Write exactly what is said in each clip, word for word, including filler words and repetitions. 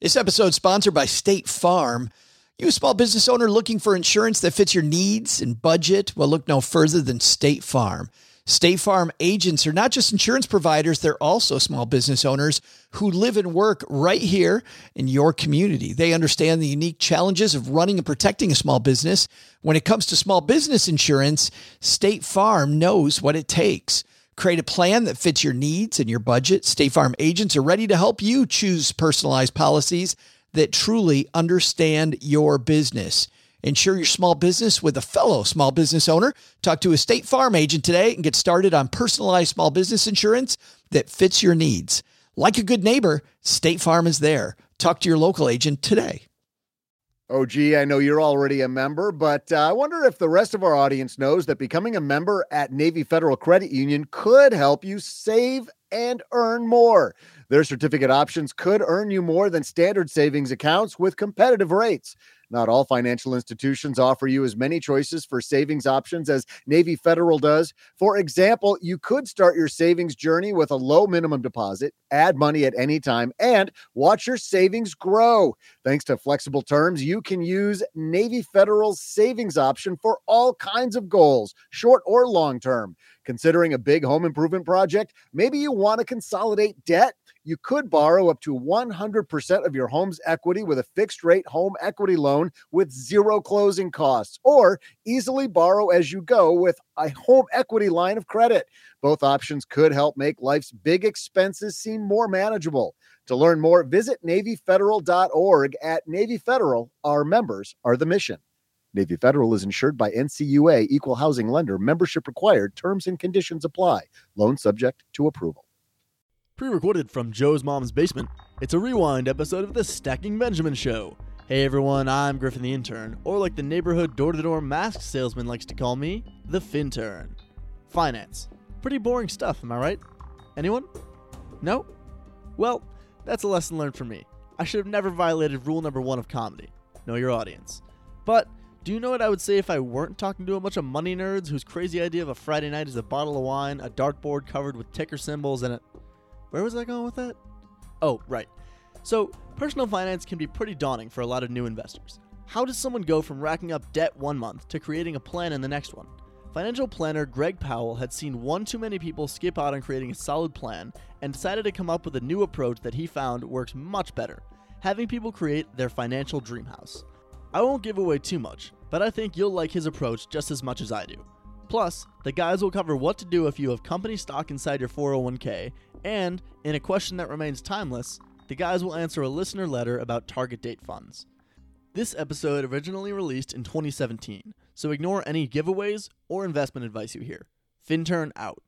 This episode is sponsored by State Farm. You a small business owner looking for insurance that fits your needs and budget? Well, look no further than State Farm. State Farm agents are not just insurance providers, they're also small business owners who live and work right here in your community. They understand the unique challenges of running and protecting a small business. When it comes to small business insurance, State Farm knows what it takes. Create a plan that fits your needs and your budget. State Farm agents are ready to help you choose personalized policies that truly understand your business. Insure your small business with a fellow small business owner. Talk to a State Farm agent today and get started on personalized small business insurance that fits your needs. Like a good neighbor, State Farm is there. Talk to your local agent today. Oh, gee, I know you're already a member, but uh, I wonder if the rest of our audience knows that becoming a member at Navy Federal Credit Union could help you save and earn more. Their certificate options could earn you more than standard savings accounts with competitive rates. Not all financial institutions offer you as many choices for savings options as Navy Federal does. For example, you could start your savings journey with a low minimum deposit, add money at any time, and watch your savings grow. Thanks to flexible terms, you can use Navy Federal's savings option for all kinds of goals, short or long term. Considering a big home improvement project, maybe you want to consolidate debt. You could borrow up to one hundred percent of your home's equity with a fixed rate home equity loan with zero closing costs, or easily borrow as you go with a home equity line of credit. Both options could help make life's big expenses seem more manageable. To learn more, visit Navy Federal dot org. At Navy Federal, our members are the mission. Navy Federal is insured by N C U A, Equal Housing Lender. Membership required. Terms and conditions apply. Loan subject to approval. Pre-recorded from Joe's mom's basement, it's a rewind episode of the Stacking Benjamin Show. Hey everyone, I'm Griffin the Intern, or like the neighborhood door-to-door mask salesman likes to call me, the Fintern. Finance. Pretty boring stuff, am I right? Anyone? No? Well, that's a lesson learned for me. I should have never violated rule number one of comedy. Know your audience. But do you know what I would say if I weren't talking to a bunch of money nerds whose crazy idea of a Friday night is a bottle of wine, a dartboard covered with ticker symbols, and a... Where was I going with that? Oh, right. So, personal finance can be pretty daunting for a lot of new investors. How does someone go from racking up debt one month to creating a plan in the next one? Financial planner Greg Powell had seen one too many people skip out on creating a solid plan and decided to come up with a new approach that he found works much better, having people create their financial dream house. I won't give away too much, but I think you'll like his approach just as much as I do. Plus, the guys will cover what to do if you have company stock inside your four oh one k, and, in a question that remains timeless, the guys will answer a listener letter about target date funds. This episode originally released in twenty seventeen, so ignore any giveaways or investment advice you hear. Fintern out.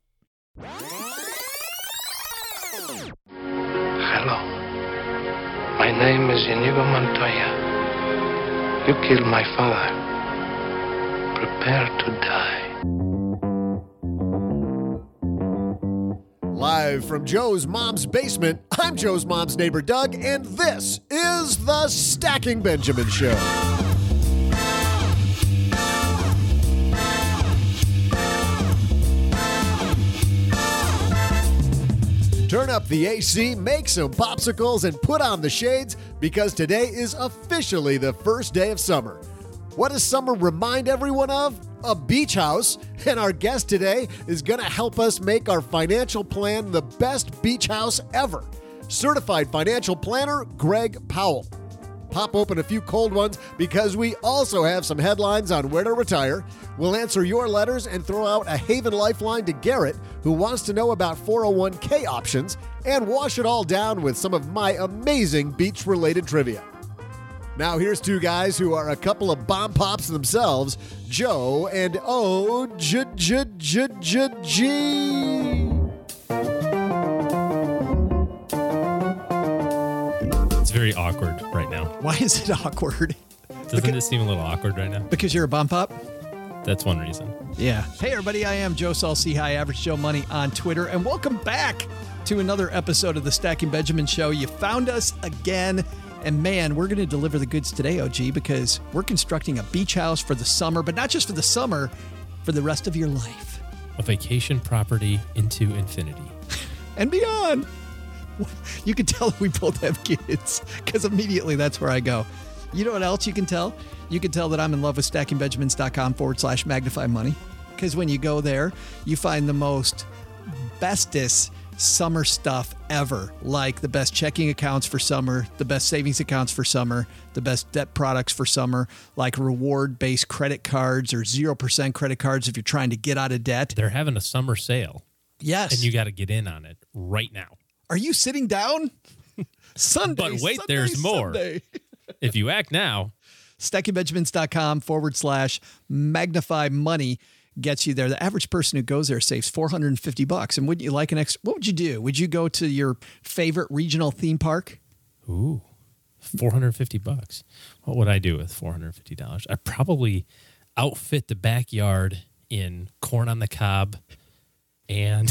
Hello. My name is Inigo Montoya. You killed my father. Prepare to die. Live from Joe's mom's basement, I'm Joe's mom's neighbor Doug, and this is the Stacking Benjamin Show. Turn up the A C, make some popsicles, and put on the shades, because today is officially the first day of summer. What does summer remind everyone of? A beach house. And our guest today is going to help us make our financial plan the best beach house ever. Certified financial planner, Greg Powell. Pop open a few cold ones because we also have some headlines on where to retire. We'll answer your letters and throw out a Haven Lifeline to Garrett, who wants to know about four oh one k options, and wash it all down with some of my amazing beach-related trivia. Now here's two guys who are a couple of bomb pops themselves, Joe and O J J J J G. It's very awkward right now. Why is it awkward? Doesn't because, it seem a little awkward right now? Because you're a bomb pop? That's one reason. Yeah. Hey, everybody. I am Joe Saul-Sehy, High Average Joe Money on Twitter, and welcome back to another episode of the Stacking Benjamin Show. You found us again, and man, we're going to deliver the goods today, O G, because we're constructing a beach house for the summer, but not just for the summer, for the rest of your life. A vacation property into infinity. And beyond. You can tell we both have kids because immediately that's where I go. You know what else you can tell? You can tell that I'm in love with stackingbenjamins.com forward slash magnify money. Because when you go there, you find the most bestest summer stuff ever, like the best checking accounts for summer, the best savings accounts for summer, the best debt products for summer, like reward-based credit cards or zero percent credit cards if you're trying to get out of debt. They're having a summer sale. Yes. And you got to get in on it right now. Are you sitting down? Sunday, But wait, Sunday, there's more. Sunday. If you act now. stackingbenjamins.com forward slash magnify money gets you there. The average person who goes there saves four hundred fifty bucks. And wouldn't you like an extra? What would you do? Would you go to your favorite regional theme park? Ooh, four hundred fifty bucks. What would I do with four hundred fifty dollars? I'd probably outfit the backyard in corn on the cob and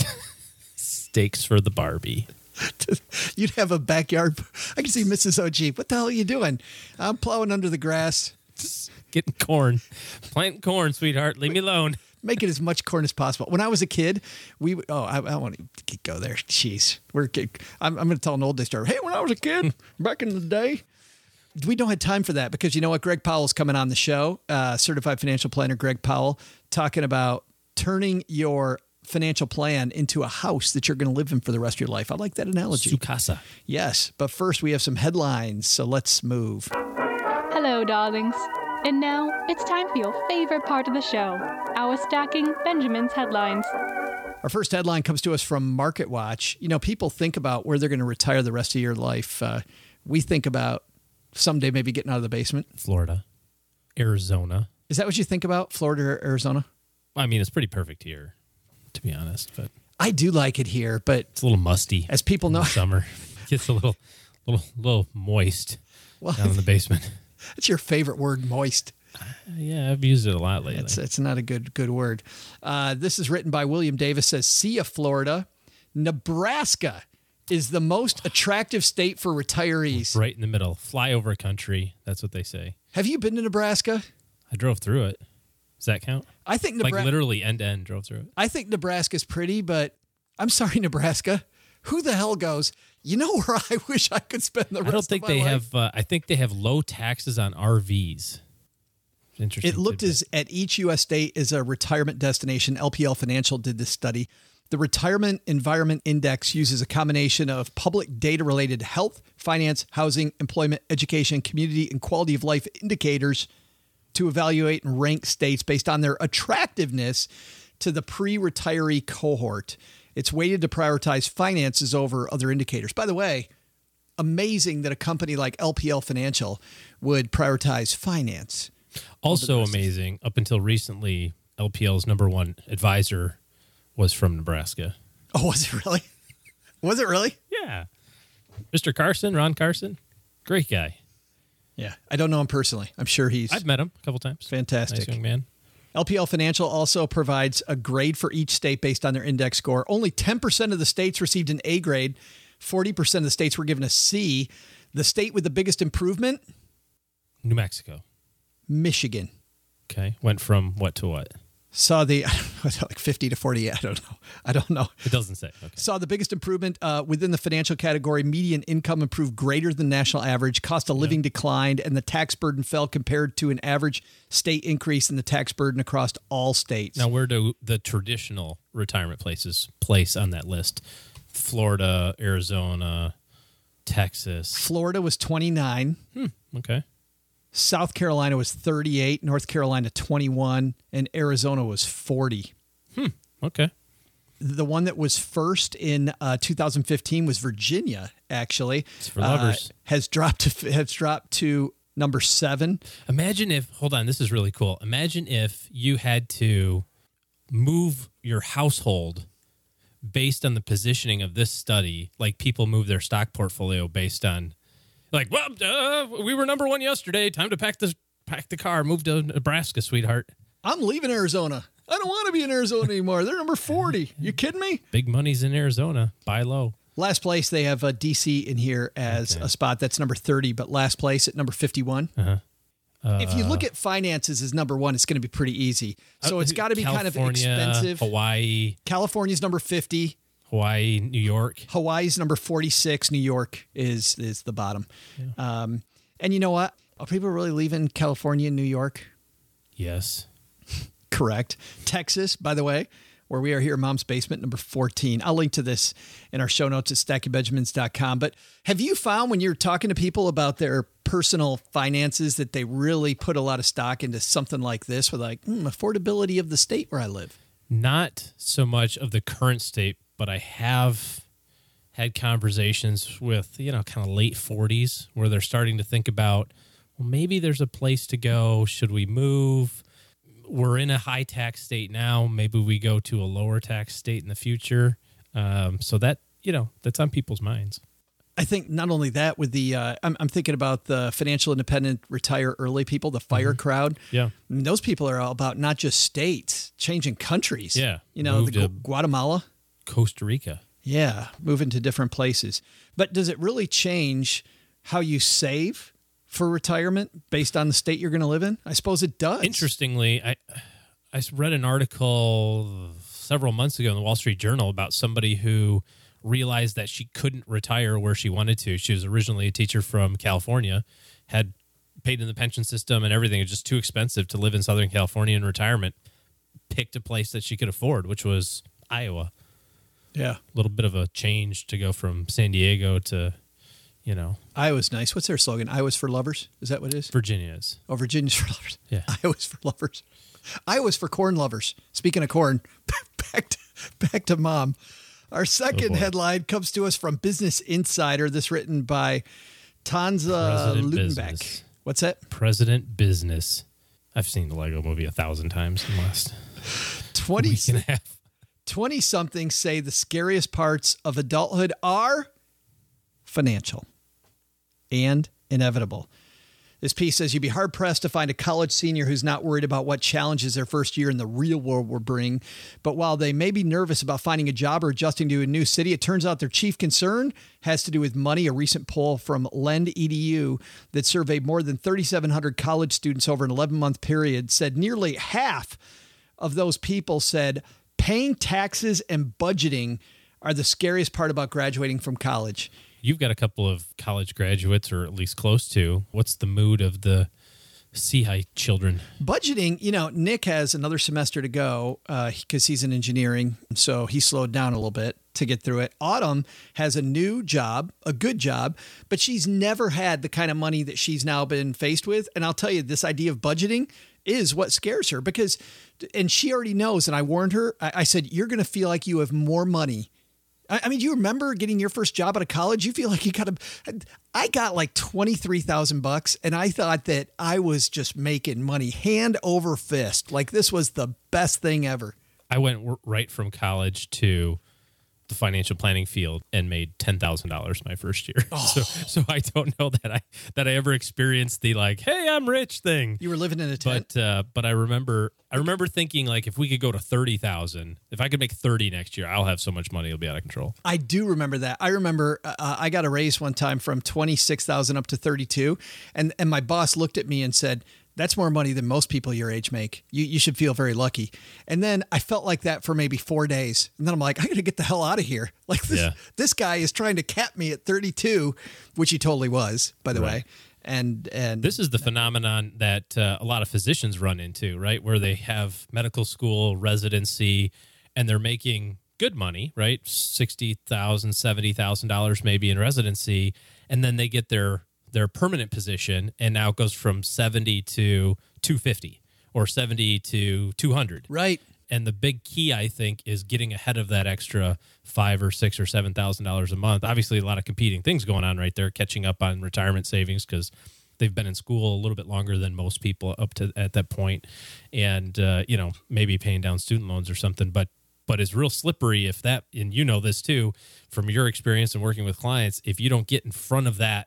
steaks for the Barbie. You'd have a backyard. I can see Missus O G. What the hell are you doing? I'm plowing under the grass. Just getting corn. Planting corn, sweetheart. Leave me alone. Make it as much corn as possible. When I was a kid, we would, oh, I, I don't want to go there. Jeez. We're, I'm, I'm going to tell an old day story. Hey, when I was a kid, back in the day, we don't have time for that because you know what? Greg Powell's coming on the show, uh, certified financial planner Greg Powell, talking about turning your financial plan into a house that you're going to live in for the rest of your life. I like that analogy. Sukasa. Yes, but first we have some headlines, so let's move. Hello, darlings. And now it's time for your favorite part of the show, our Stacking Benjamins headlines. Our first headline comes to us from MarketWatch. You know, people think about where they're going to retire the rest of your life. Uh, we think about someday maybe getting out of the basement. Florida. Arizona. Is that what you think about, Florida or Arizona? I mean, it's pretty perfect here, to be honest. But I do like it here, but it's a little musty. As people know, in the summer gets a little, little, little moist well, down in the basement. It's your favorite word, moist. Uh, yeah, I've used it a lot lately. It's, it's not a good good word. Uh, this is written by William Davis. Says, "See ya, Florida. Nebraska is the most attractive state for retirees. Right in the middle, flyover country. That's what they say. Have you been to Nebraska? I drove through it. Does that count? I think Nebra- like literally end to end drove through it. I think Nebraska's pretty, but I'm sorry, Nebraska. Who the hell goes? You know where I wish I could spend the rest of my life? I don't think they have. Uh, I think they have low taxes on R Vs. Interesting. It looked as at each U S state as a retirement destination. L P L Financial did this study. The Retirement Environment Index uses a combination of public data related health, finance, housing, employment, education, community, and quality of life indicators to evaluate and rank states based on their attractiveness to the pre-retiree cohort. It's weighted to prioritize finances over other indicators. By the way, amazing that a company like L P L Financial would prioritize finance. Also amazing, up until recently, L P L's number one advisor was from Nebraska. Oh, was it really? Was it really? Yeah. Mister Carson, Ron Carson, great guy. Yeah, I don't know him personally. I'm sure he's... I've met him a couple times. Fantastic. Nice young man. L P L Financial also provides a grade for each state based on their index score. Only ten percent of the states received an A grade. forty percent of the states were given a C. The state with the biggest improvement? New Mexico. Michigan. Okay. Went from what to what? Saw the, like fifty to forty. I don't know. I don't know. It doesn't say. Okay. Saw the biggest improvement uh, within the financial category. Median income improved greater than national average. Cost of living yeah. declined, and the tax burden fell compared to an average state increase in the tax burden across all states. Now, where do the traditional retirement places place on that list? Florida, Arizona, Texas. Florida was twenty-nine. Hmm. Okay. South Carolina was thirty-eight, North Carolina twenty-one, and Arizona was forty. Hmm. Okay. The one that was first in uh, two thousand fifteen was Virginia. Actually, it's for lovers. Uh, has dropped to has dropped to number seven. Imagine if. Hold on, this is really cool. Imagine if you had to move your household based on the positioning of this study, like people move their stock portfolio based on. Like, well, uh, we were number one yesterday. Time to pack the pack the car. Move to Nebraska, sweetheart. I'm leaving Arizona. I don't want to be in Arizona anymore. They're number forty. You kidding me? Big money's in Arizona. Buy low. Last place, they have uh, D C in here as okay. a spot. That's number thirty, but last place at number fifty-one. Uh-huh. Uh, if you look at finances as number one, it's going to be pretty easy. So uh, it's got to be California, kind of expensive. Hawaii. California's number fifty. Hawaii, New York. Hawaii's number forty-six. New York is is the bottom. Yeah. Um, and you know what? Are people really leaving California and New York? Yes. Correct. Texas, by the way, where we are here, Mom's Basement, number fourteen. I'll link to this in our show notes at stacking benjamins dot com. But have you found when you're talking to people about their personal finances that they really put a lot of stock into something like this with like hmm, affordability of the state where I live? Not so much of the current state, but I have had conversations with, you know, kind of late forties where they're starting to think about, well, maybe there's a place to go. Should we move? We're in a high tax state now. Maybe we go to a lower tax state in the future. Um, so that, you know, that's on people's minds. I think not only that with the, uh, I'm, I'm thinking about the financial independent retire early people, the FIRE mm-hmm. crowd. Yeah. I mean, those people are all about not just states, changing countries. Yeah. You know, Move the Guatemala. Costa Rica. Yeah. Moving to different places. But does it really change how you save for retirement based on the state you're going to live in? I suppose it does. Interestingly, I I read an article several months ago in the Wall Street Journal about somebody who realized that she couldn't retire where she wanted to. She was originally a teacher from California, had paid in the pension system and everything. It was just too expensive to live in Southern California in retirement. Picked a place that she could afford, which was Iowa. Yeah. A little bit of a change to go from San Diego to, you know. Iowa's nice. What's their slogan? Iowa's for lovers? Is that what it is? Virginia is. Oh, Virginia's for lovers. Yeah. Iowa's for lovers. Iowa's for corn lovers. Speaking of corn, back to, back to Mom. Our second oh headline comes to us from Business Insider. This written by Tanza President Lutenbeck. Business. What's that? President Business. I've seen the Lego movie a thousand times in the last twenty, week and a half. twenty-somethings say the scariest parts of adulthood are financial and inevitable. This piece says you'd be hard-pressed to find a college senior who's not worried about what challenges their first year in the real world will bring. But while they may be nervous about finding a job or adjusting to a new city, it turns out their chief concern has to do with money. A recent poll from Lend E D U that surveyed more than thirty-seven hundred college students over an eleven-month period said nearly half of those people said paying taxes and budgeting are the scariest part about graduating from college. You've got a couple of college graduates, or at least close to. What's the mood of the C-High children? Budgeting, you know, Nick has another semester to go because uh, he's in engineering, so he slowed down a little bit to get through it. Autumn has a new job, a good job, but she's never had the kind of money that she's now been faced with. And I'll tell you, this idea of budgeting is what scares her because, and she already knows, and I warned her, I, I said, you're going to feel like you have more money. I mean, do you remember getting your first job out of college? You feel like you got a, I got like twenty-three thousand bucks and I thought that I was just making money hand over fist. Like this was the best thing ever. I went right from college to the financial planning field and made ten thousand dollars my first year. Oh. So, so I don't know that I, that I ever experienced the like, hey, I'm rich thing. You were living in a tent. But, uh, but I remember, I remember thinking like, if we could go to thirty thousand, if I could make thirty next year, I'll have so much money. It'll be out of control. I do remember that. I remember uh, I got a raise one time from twenty-six thousand up to thirty-two. And, and my boss looked at me and said, that's more money than most people your age make. You you should feel very lucky. And then I felt like that for maybe four days. And then I'm like, I got to get the hell out of here. Like this, yeah. this guy is trying to cap me at thirty-two, which he totally was, by the right. way. And and this is the phenomenon that uh, a lot of physicians run into, right? Where they have medical school residency and they're making good money, right? sixty thousand dollars, seventy thousand dollars maybe in residency. And then they get their their permanent position, and now it goes from seventy to two fifty or seventy to two hundred. Right. And the big key, I think, is getting ahead of that extra five or six or seven thousand dollars a month. Obviously, a lot of competing things going on right there, catching up on retirement savings because they've been in school a little bit longer than most people up to at that point, and uh, you know, maybe paying down student loans or something. But but it's real slippery if that, and you know this too from your experience and working with clients. If you don't get in front of that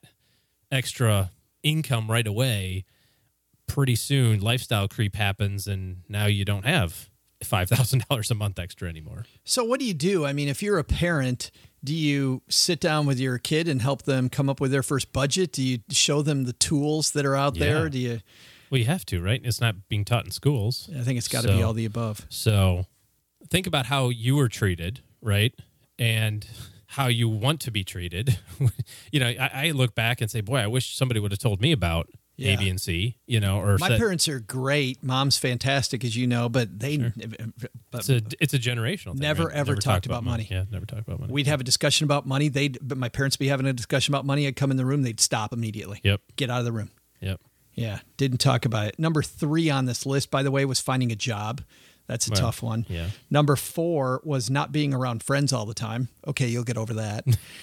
extra income right away, pretty soon lifestyle creep happens and now you don't have five thousand dollars a month extra anymore. So what do you do? I mean, if you're a parent, do you sit down with your kid and help them come up with their first budget? Do you show them the tools that are out Yeah. there? Do you? Well, you have to, right? It's not being taught in schools. I think it's got to So- be all the above. So think about how you were treated, right? and how you want to be treated. You know, I, I look back and say, boy, I wish somebody would have told me about Yeah. A, B, and C, you know, or My said, parents are great. Mom's fantastic, as you know, but they Sure. but it's a, it's a generational thing. Never, right? ever talked about money. Yeah, never talked about money. we'd have a discussion about money. They'd, but my parents would be having a discussion about money. I'd come in the room. They'd stop immediately. Yep. Get out of the room. Yep. Yeah. Didn't talk about it. Number three on this list, by the way, was finding a job. That's a Well, tough one. yeah. Number four was not being around friends all the time. Okay, you'll get over that.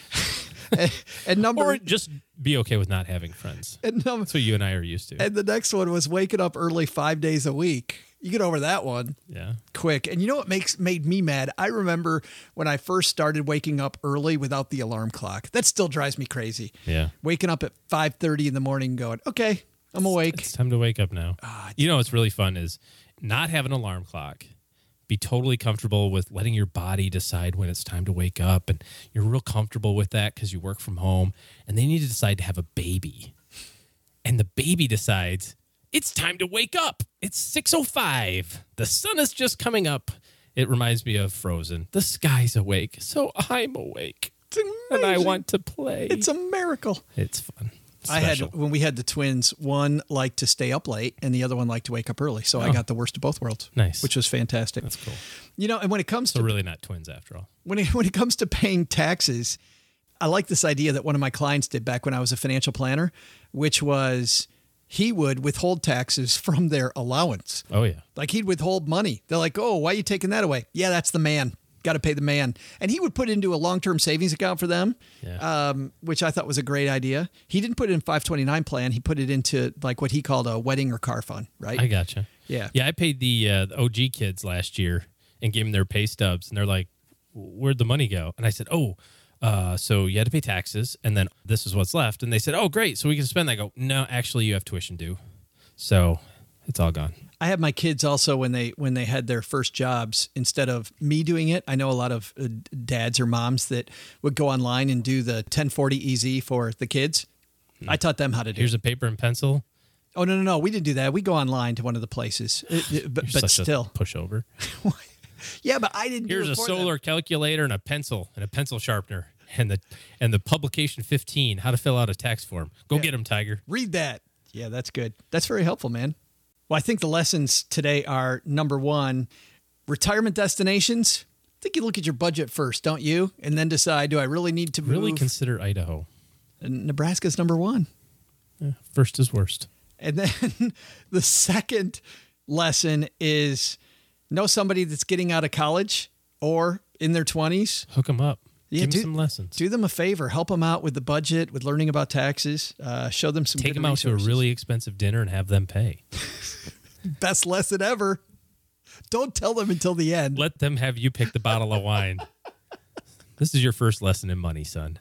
and, and number Or just be okay with not having friends. and number That's what you and I are used to. and the next one was waking up early five days a week. You get over that one Yeah. quick. And you know what makes made me mad? I remember when I first started waking up early without the alarm clock. That still drives me crazy. Yeah. Waking up at five thirty in the morning going, okay, I'm awake. It's time to wake up now. Ah, You know what's really fun is not have an alarm clock. Be totally comfortable with letting your body decide when it's time to wake up. And you're real comfortable with that because you work from home. And then you need to decide to have a baby. And the baby decides, it's time to wake up. It's six oh five. The sun is just coming up. It reminds me of Frozen. The sky's awake, so I'm awake. It's And I amazing. want to play. It's a miracle. It's fun. I had, Special. when we had the twins, one liked to stay up late and the other one liked to wake up early. So I Oh. got the worst of both worlds. Nice. Which was fantastic. That's cool. You know, and when it comes So to really not twins after all. when it, when it comes to paying taxes, I like this idea that one of my clients did back when I was a financial planner, which was he would withhold taxes from their allowance. Oh, yeah. Like he'd withhold money. They're like, oh, why are you taking that away? Yeah, that's the man. Got to pay the man. And he would put it into a long-term savings account for them, Yeah. um, which I thought was a great idea. He didn't put it in five twenty-nine plan. He put it into like what he called a wedding or car fund, right? I gotcha. Yeah. Yeah, I paid the, uh, the O G kids last year and gave them their pay stubs. And they're like, where'd the money go? And I said, oh, uh, so you had to pay taxes. And then this is what's left. And they said, oh, great. So we can spend that. I go, no, actually, you have tuition due. So it's all gone. I had my kids also when they when they had their first jobs, instead of me doing it, I know a lot of uh, dads or moms that would go online and do the ten forty E Z for the kids. I taught them how to do Here's it. a paper and pencil. Oh, no, no, no. We didn't do that. We go online to one of the places. It- it- but You're but such still. a pushover. Yeah, but I didn't Here's do a it for them. solar calculator and a pencil and a pencil sharpener and the and the publication fifteen, how to fill out a tax form. Go get 'em, Tiger. Read that. Yeah, that's good. That's very helpful, man. Well, I think the lessons today are number one, retirement destinations. I think you look at your budget first, don't you? And then decide, do I really need to Really move? consider Idaho. And Nebraska's number one. Yeah, first is worst. And then the second lesson is know somebody that's getting out of college or in their twenties. Hook them up. Yeah, Give do- them some lessons. Do them a favor. Help them out with the budget, with learning about taxes. Uh, show them some Take good them out to a resources. really expensive dinner and have them pay. Best lesson ever. Don't tell them until the end. Let them have you pick the bottle of wine. This is your first lesson in money, son.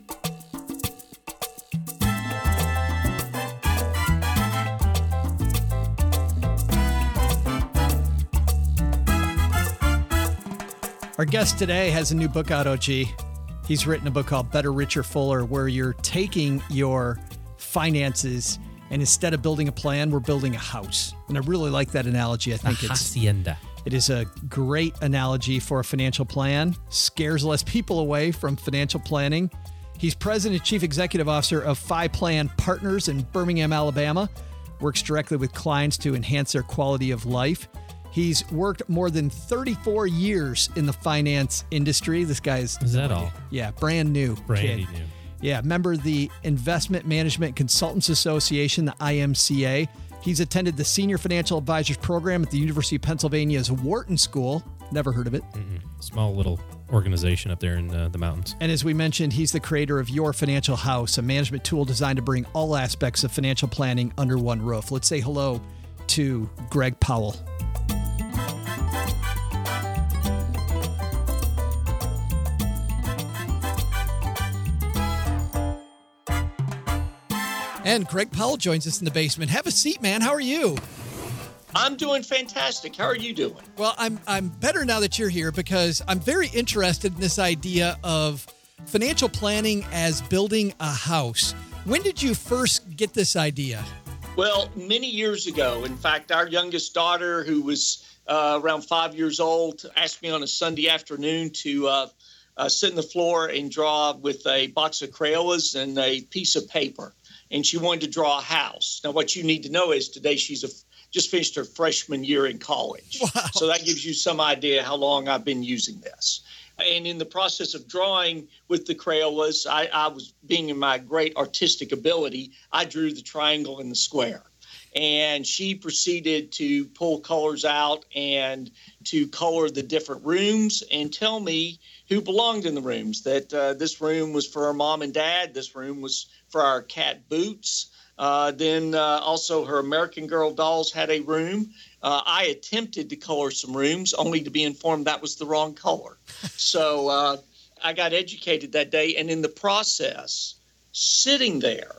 Our guest today has a new book out, O G. He's written a book called Better, Richer, Fuller, where you're taking your finances and instead of building a plan, we're building a house. And I really like that analogy. I think it's Hacienda. it is a great analogy for a financial plan. Scares less people away from financial planning. He's president and chief executive officer of Fi Plan Partners in Birmingham, Alabama. Works directly with clients to enhance their quality of life. He's worked more than thirty-four years in the finance industry. This guy is... Is that all? Yeah, brand new. Brandy kid. new. Yeah, member of the Investment Management Consultants Association, the I M C A. He's attended the Senior Financial Advisors Program at the University of Pennsylvania's Wharton School. Never heard of it. Mm-mm. Small little organization up there in uh, the mountains. And as we mentioned, he's the creator of Your Financial House, a management tool designed to bring all aspects of financial planning under one roof. Let's say hello to Greg Powell. And Greg Powell joins us in the basement. Have a seat, man. How are you? I'm doing fantastic. How are you doing? Well, I'm I'm better now that you're here because I'm very interested in this idea of financial planning as building a house. When did you first get this idea? Well, many years ago. In fact, our youngest daughter, who was uh, around five years old, asked me on a Sunday afternoon to uh, uh, sit on the floor and draw with a box of Crayolas and a piece of paper. And she wanted to draw a house. Now, what you need to know is today she's a, just finished her freshman year in college. Wow. So that gives you some idea how long I've been using this. And in the process of drawing with the Crayolas, I, I was being in my great artistic ability, I drew the triangle and the square. And she proceeded to pull colors out and to color the different rooms and tell me who belonged in the rooms, that uh, this room was for her mom and dad, this room was for our cat Boots. Uh, then uh, also her American Girl dolls had a room. Uh, I attempted to color some rooms only to be informed that was the wrong color. So uh, I got educated that day. And in the process, sitting there,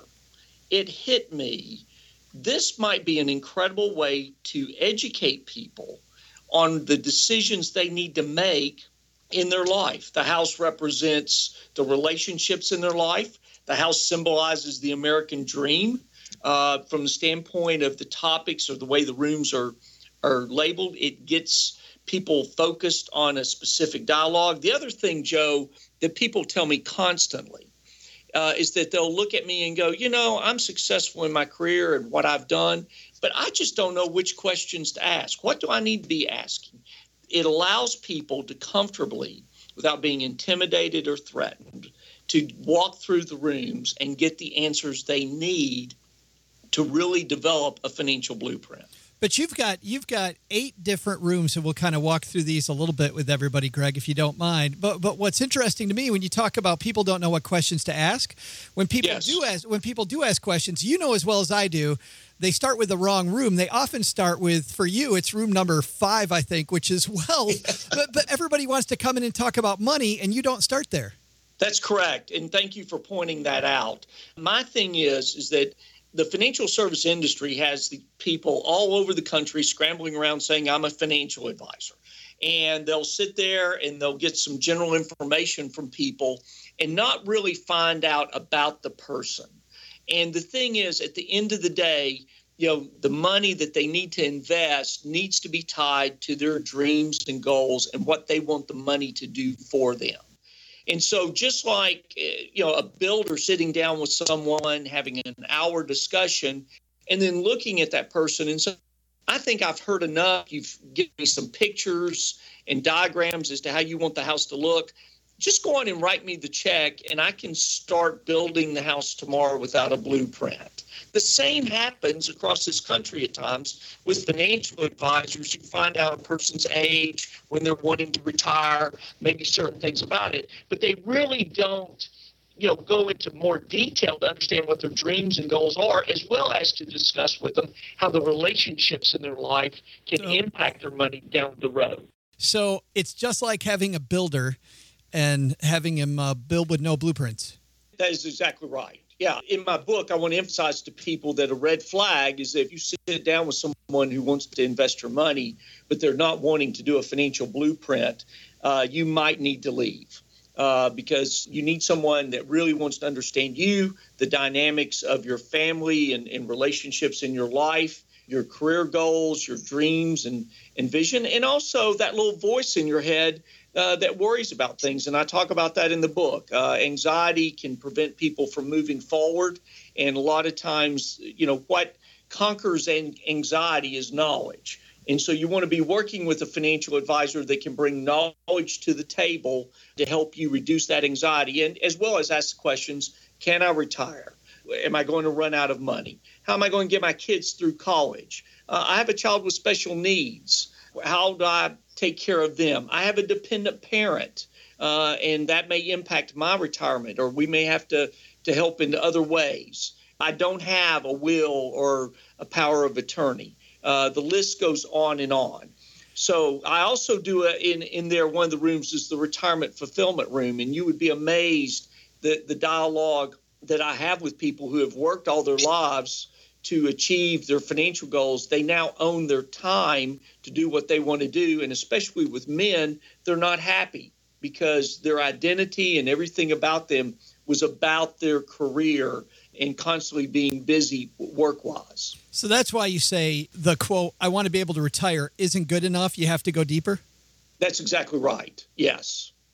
it hit me. This might be an incredible way to educate people on the decisions they need to make in their life. The house represents the relationships in their life. The house symbolizes the American dream. Uh, from the standpoint of the topics or the way the rooms are are labeled, it gets people focused on a specific dialogue. The other thing, Joe, that people tell me constantly uh, is that they'll look at me and go, you know, I'm successful in my career and what I've done, but I just don't know which questions to ask. What do I need to be asking? It allows people to comfortably, without being intimidated or threatened, to walk through the rooms and get the answers they need to really develop a financial blueprint. But you've got you've got eight different rooms, and we'll kind of walk through these a little bit with everybody, Greg, if you don't mind. But but what's interesting to me when you talk about people don't know what questions to ask, when people Yes. do ask when people do ask questions, you know as well as I do, they start with the wrong room. They often start with, for you, it's room number five, I think, which is wealth. but but everybody wants to come in and talk about money, and you don't start there. That's correct, and thank you for pointing that out. My thing is is that the financial service industry has the people all over the country scrambling around saying, I'm a financial advisor. And they'll sit there and they'll get some general information from people and not really find out about the person. And the thing is, at the end of the day, you know, the money that they need to invest needs to be tied to their dreams and goals and what they want the money to do for them. And so just like, you know, a builder sitting down with someone, having an hour discussion, and then looking at that person and saying, I think I've heard enough. You've given me some pictures and diagrams as to how you want the house to look. Just go on and write me the check, and I can start building the house tomorrow without a blueprint. The same happens across this country at times with financial advisors. You find out a person's age, when they're wanting to retire, maybe certain things about it, but they really don't, you know, go into more detail to understand what their dreams and goals are, as well as to discuss with them how the relationships in their life can So- impact their money down the road. So it's just like having a builder and having him uh, build with no blueprints. That is exactly right. Yeah. In my book, I want to emphasize to people that a red flag is that if you sit down with someone who wants to invest your money, but they're not wanting to do a financial blueprint, uh, you might need to leave uh, because you need someone that really wants to understand you, the dynamics of your family and, and relationships in your life, your career goals, your dreams and, and vision, and also that little voice in your head Uh, that worries about things. And I talk about that in the book. Uh, anxiety can prevent people from moving forward. And a lot of times, you know, what conquers an- anxiety is knowledge. And so you want to be working with a financial advisor that can bring knowledge to the table to help you reduce that anxiety, and as well as ask the questions, can I retire? Am I going to run out of money? How am I going to get my kids through college? Uh, I have a child with special needs. How do I take care of them? I have a dependent parent, uh, and that may impact my retirement, or we may have to, to help in other ways. I don't have a will or a power of attorney. Uh, the list goes on and on. So I also do a, in, in there, one of the rooms is the retirement fulfillment room, and you would be amazed that the dialogue that I have with people who have worked all their lives to achieve their financial goals. They now own their time to do what they want to do. And especially with men, they're not happy because their identity and everything about them was about their career and constantly being busy work-wise. So that's why you say the quote, I want to be able to retire, isn't good enough. You have to go deeper. That's exactly right. Yes.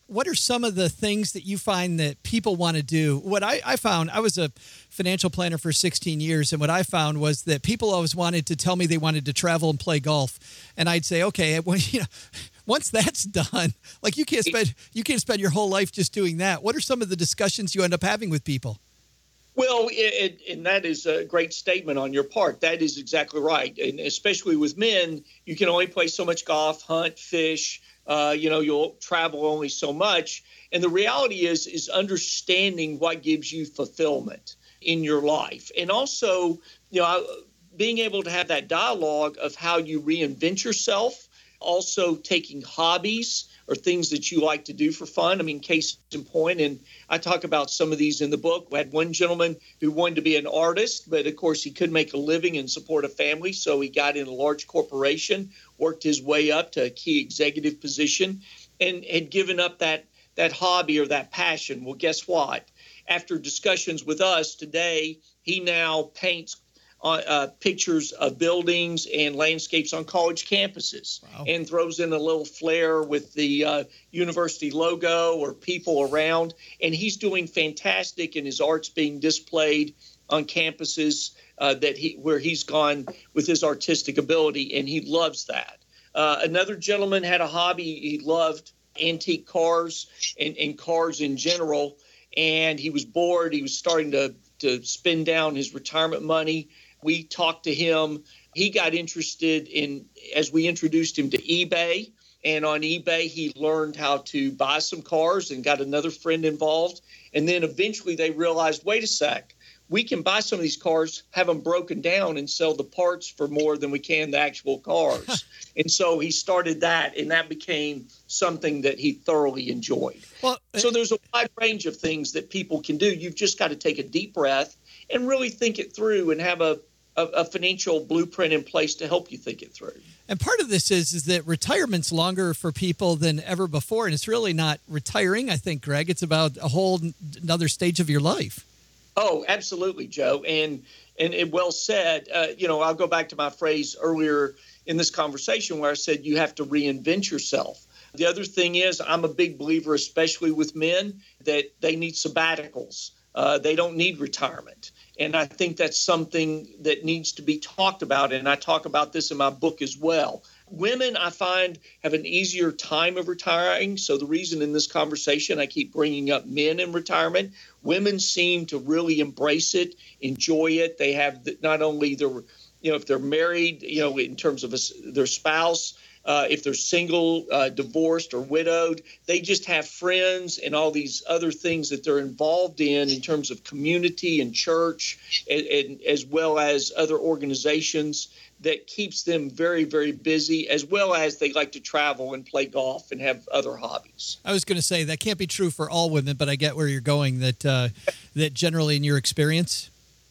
What are some of the things that you find that people want to do? What I, I found, I was a financial planner for sixteen years, and what I found was that people always wanted to tell me they wanted to travel and play golf. And I'd say, okay, well, you know, once that's done, like you can't spend you can't spend your whole life just doing that. What are some of the discussions you end up having with people? Well, it, and that is a great statement on your part. That is exactly right. And especially with men, you can only play so much golf, hunt, fish. Uh, you know, you'll travel only so much. And the reality is, is understanding what gives you fulfillment in your life. And also, you know, being able to have that dialogue of how you reinvent yourself, also taking hobbies or things that you like to do for fun. I mean, case in point, and I talk about some of these in the book. We had one gentleman who wanted to be an artist, but of course he couldn't make a living and support a family, so he got in a large corporation, worked his way up to a key executive position, and had given up that that hobby or that passion. Well, guess what? After discussions with us today, he now paints Uh, uh, pictures of buildings and landscapes on college campuses. Wow. And throws in a little flair with the uh, university logo or people around. And he's doing fantastic, and his art's being displayed on campuses uh, that he where he's gone with his artistic ability, and he loves that. Uh, another gentleman had a hobby. He loved antique cars and, and cars in general, and he was bored. He was starting to, to spend down his retirement money. We talked to him. He got interested in, as we introduced him to eBay, and on eBay he learned how to buy some cars and got another friend involved. And then eventually they realized, wait a sec, we can buy some of these cars, have them broken down, and sell the parts for more than we can the actual cars. And so he started that, and that became something that he thoroughly enjoyed. Well, so there's a wide range of things that people can do. You've just got to take a deep breath and really think it through and have a A, a financial blueprint in place to help you think it through. And part of this is is that retirement's longer for people than ever before, and it's really not retiring, I think, Greg. It's about a whole another stage of your life. Oh, absolutely, Joe. And and it well said. Uh, you know, I'll go back to my phrase earlier in this conversation where I said you have to reinvent yourself. The other thing is, I'm a big believer, especially with men, that they need sabbaticals. Uh, they don't need retirement. And I think that's something that needs to be talked about. And I talk about this in my book as well. Women, I find, have an easier time of retiring. So the reason in this conversation I keep bringing up men in retirement, women seem to really embrace it, enjoy it. They have not only their, you know, if they're married, you know, in terms of a, their spouse, Uh, if they're single, uh, divorced, or widowed, they just have friends and all these other things that they're involved in in terms of community and church, and, and as well as other organizations that keeps them very, very busy, as well as they like to travel and play golf and have other hobbies. I was going to say that can't be true for all women, but I get where you're going, that uh, that generally in your experience.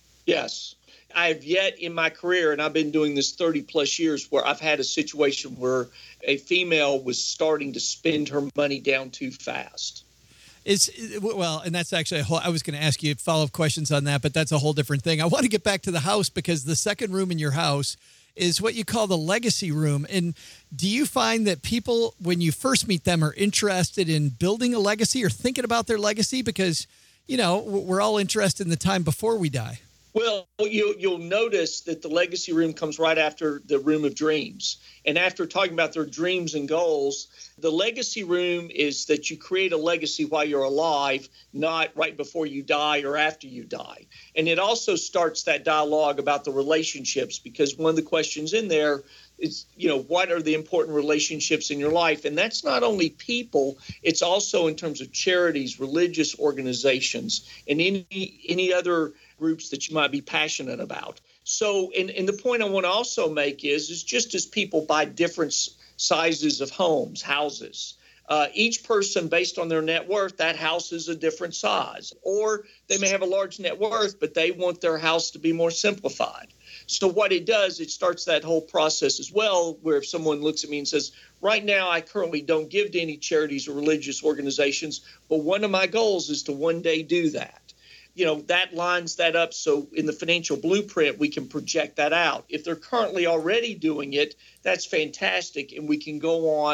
Yes. I've yet in my career, and I've been doing this thirty plus years, where I've had a situation where a female was starting to spend her money down too fast. Is well, and that's actually a whole, I was going to ask you follow-up questions on that, but that's a whole different thing. I want to get back to the house, because the second room in your house is what you call the legacy room. And do you find that people, when you first meet them, are interested in building a legacy or thinking about their legacy? Because, you know, we're all interested in the time before we die. Well, you, you'll notice that the legacy room comes right after the room of dreams. And after talking about their dreams and goals, the legacy room is that you create a legacy while you're alive, not right before you die or after you die. And it also starts that dialogue about the relationships, because one of the questions in there is, you know, what are the important relationships in your life? And that's not only people, it's also in terms of charities, religious organizations, and any any other groups that you might be passionate about. So, and, and the point I want to also make is, is just as people buy different sizes of homes, houses, uh, each person based on their net worth, that house is a different size. Or they may have a large net worth, but they want their house to be more simplified. So what it does, it starts that whole process as well, where if someone looks at me and says, right now I currently don't give to any charities or religious organizations, but one of my goals is to one day do that. You know, that lines that up, so in the financial blueprint, we can project that out. If they're currently already doing it, that's fantastic, and we can go on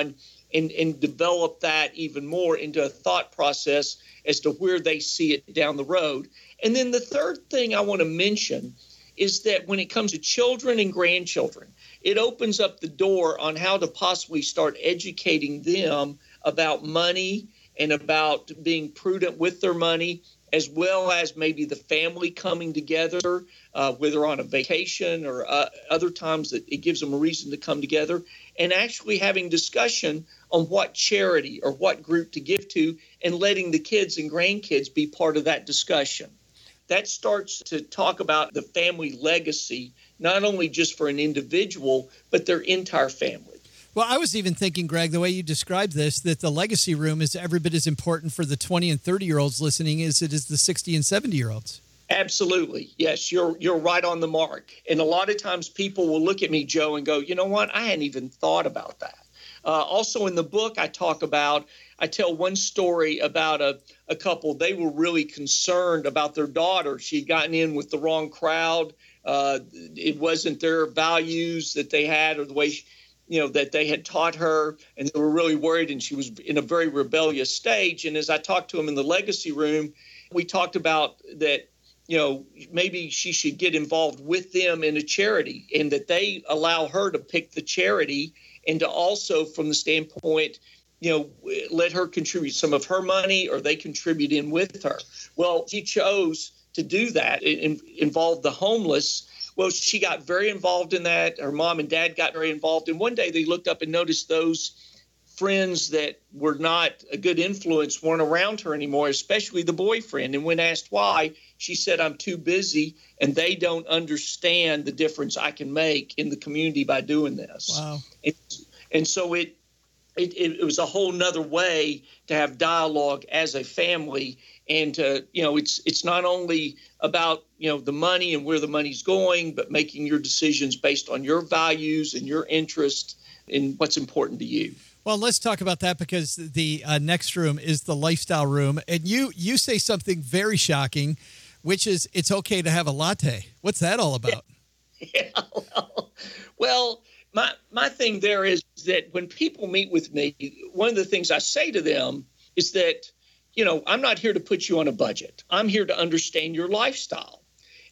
and, and develop that even more into a thought process as to where they see it down the road. And then the third thing I want to mention is that when it comes to children and grandchildren, it opens up the door on how to possibly start educating them about money and about being prudent with their money, as well as maybe the family coming together, uh, whether on a vacation or uh, other times that it gives them a reason to come together, and actually having discussion on what charity or what group to give to, and letting the kids and grandkids be part of that discussion. That starts to talk about the family legacy, not only just for an individual, but their entire family. Well, I was even thinking, Greg, the way you described this, that the legacy room is every bit as important for the twenty and thirty-year-olds listening as it is the sixty and seventy-year-olds. Absolutely. Yes, you're you're right on the mark. And a lot of times people will look at me, Joe, and go, you know what? I hadn't even thought about that. Uh, also in the book, I talk about, I tell one story about a, a couple. They were really concerned about their daughter. She'd gotten in with the wrong crowd. Uh, it wasn't their values that they had or the way she, you know, that they had taught her, and they were really worried, and she was in a very rebellious stage. And as I talked to them in the legacy room, we talked about that, you know, maybe she should get involved with them in a charity, and that they allow her to pick the charity, and to also, from the standpoint, you know, let her contribute some of her money, or they contribute in with her. Well, she chose to do that. It involved the homeless. Well, she got very involved in that. Her mom and dad got very involved. And one day they looked up and noticed those friends that were not a good influence weren't around her anymore, especially the boyfriend. And when asked why, she said, I'm too busy, and they don't understand the difference I can make in the community by doing this. Wow. And, and so it, it it was a whole nother way to have dialogue as a family. And, uh, you know, it's it's not only about, you know, the money and where the money's going, but making your decisions based on your values and your interest in what's important to you. Well, let's talk about that, because the uh, next room is the lifestyle room. And you you say something very shocking, which is it's okay to have a latte. What's that all about? Yeah, well, well my, my thing there is that when people meet with me, one of the things I say to them is that, you know, I'm not here to put you on a budget. I'm here to understand your lifestyle.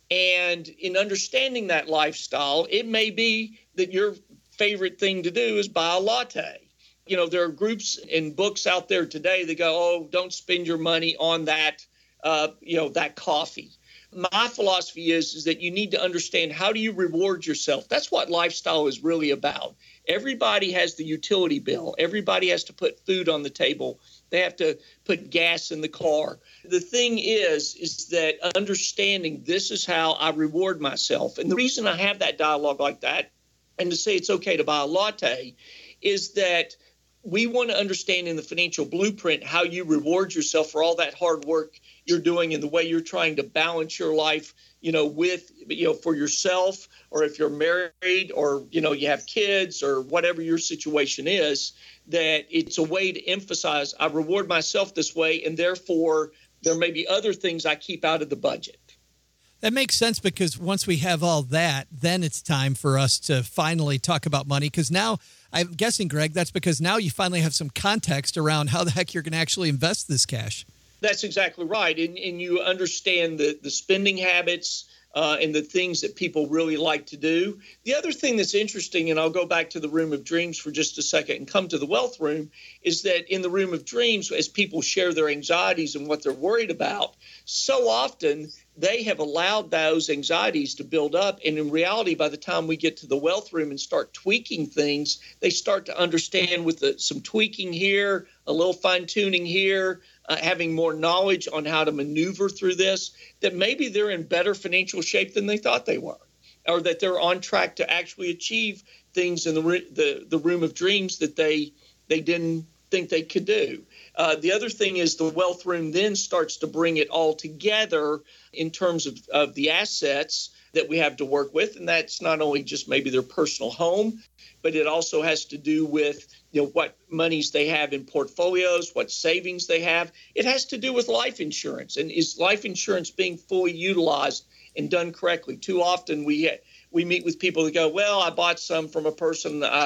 And in understanding that lifestyle, it may be that your favorite thing to do is buy a latte. You know, there are groups and books out there today that go, oh, don't spend your money on that, uh, you know, that coffee. My philosophy is, is that you need to understand, how do you reward yourself? That's what lifestyle is really about. Everybody has the utility bill. Everybody has to put food on the table. They have to put gas in the car. The thing is, is that understanding this is how I reward myself. And the reason I have that dialogue like that, and to say it's okay to buy a latte, is that we want to understand in the financial blueprint how you reward yourself for all that hard work you're doing and the way you're trying to balance your life, you know, with, you know, for yourself, or if you're married, or, you know, you have kids, or whatever your situation is, that it's a way to emphasize I reward myself this way, and therefore there may be other things I keep out of the budget. That makes sense, because once we have all that, then it's time for us to finally talk about money. Because now, I'm guessing, Greg, that's because now you finally have some context around how the heck you're going to actually invest this cash. That's exactly right. And, and you understand the, the spending habits uh, and the things that people really like to do. The other thing that's interesting, and I'll go back to the Room of Dreams for just a second and come to the Wealth Room, is that in the Room of Dreams, as people share their anxieties and what they're worried about, so often they have allowed those anxieties to build up. And in reality, by the time we get to the Wealth Room and start tweaking things, they start to understand with the, some tweaking here, a little fine tuning here, uh, having more knowledge on how to maneuver through this, that maybe they're in better financial shape than they thought they were, or that they're on track to actually achieve things in the the, the Room of Dreams that they they didn't think they could do. Uh, the other thing is the Wealth Room then starts to bring it all together in terms of, of the assets that we have to work with. And that's not only just maybe their personal home, but it also has to do with, you know, what monies they have in portfolios, what savings they have. It has to do with life insurance. And is life insurance being fully utilized and done correctly? Too often we we meet with people that go, well, I bought some from a person uh,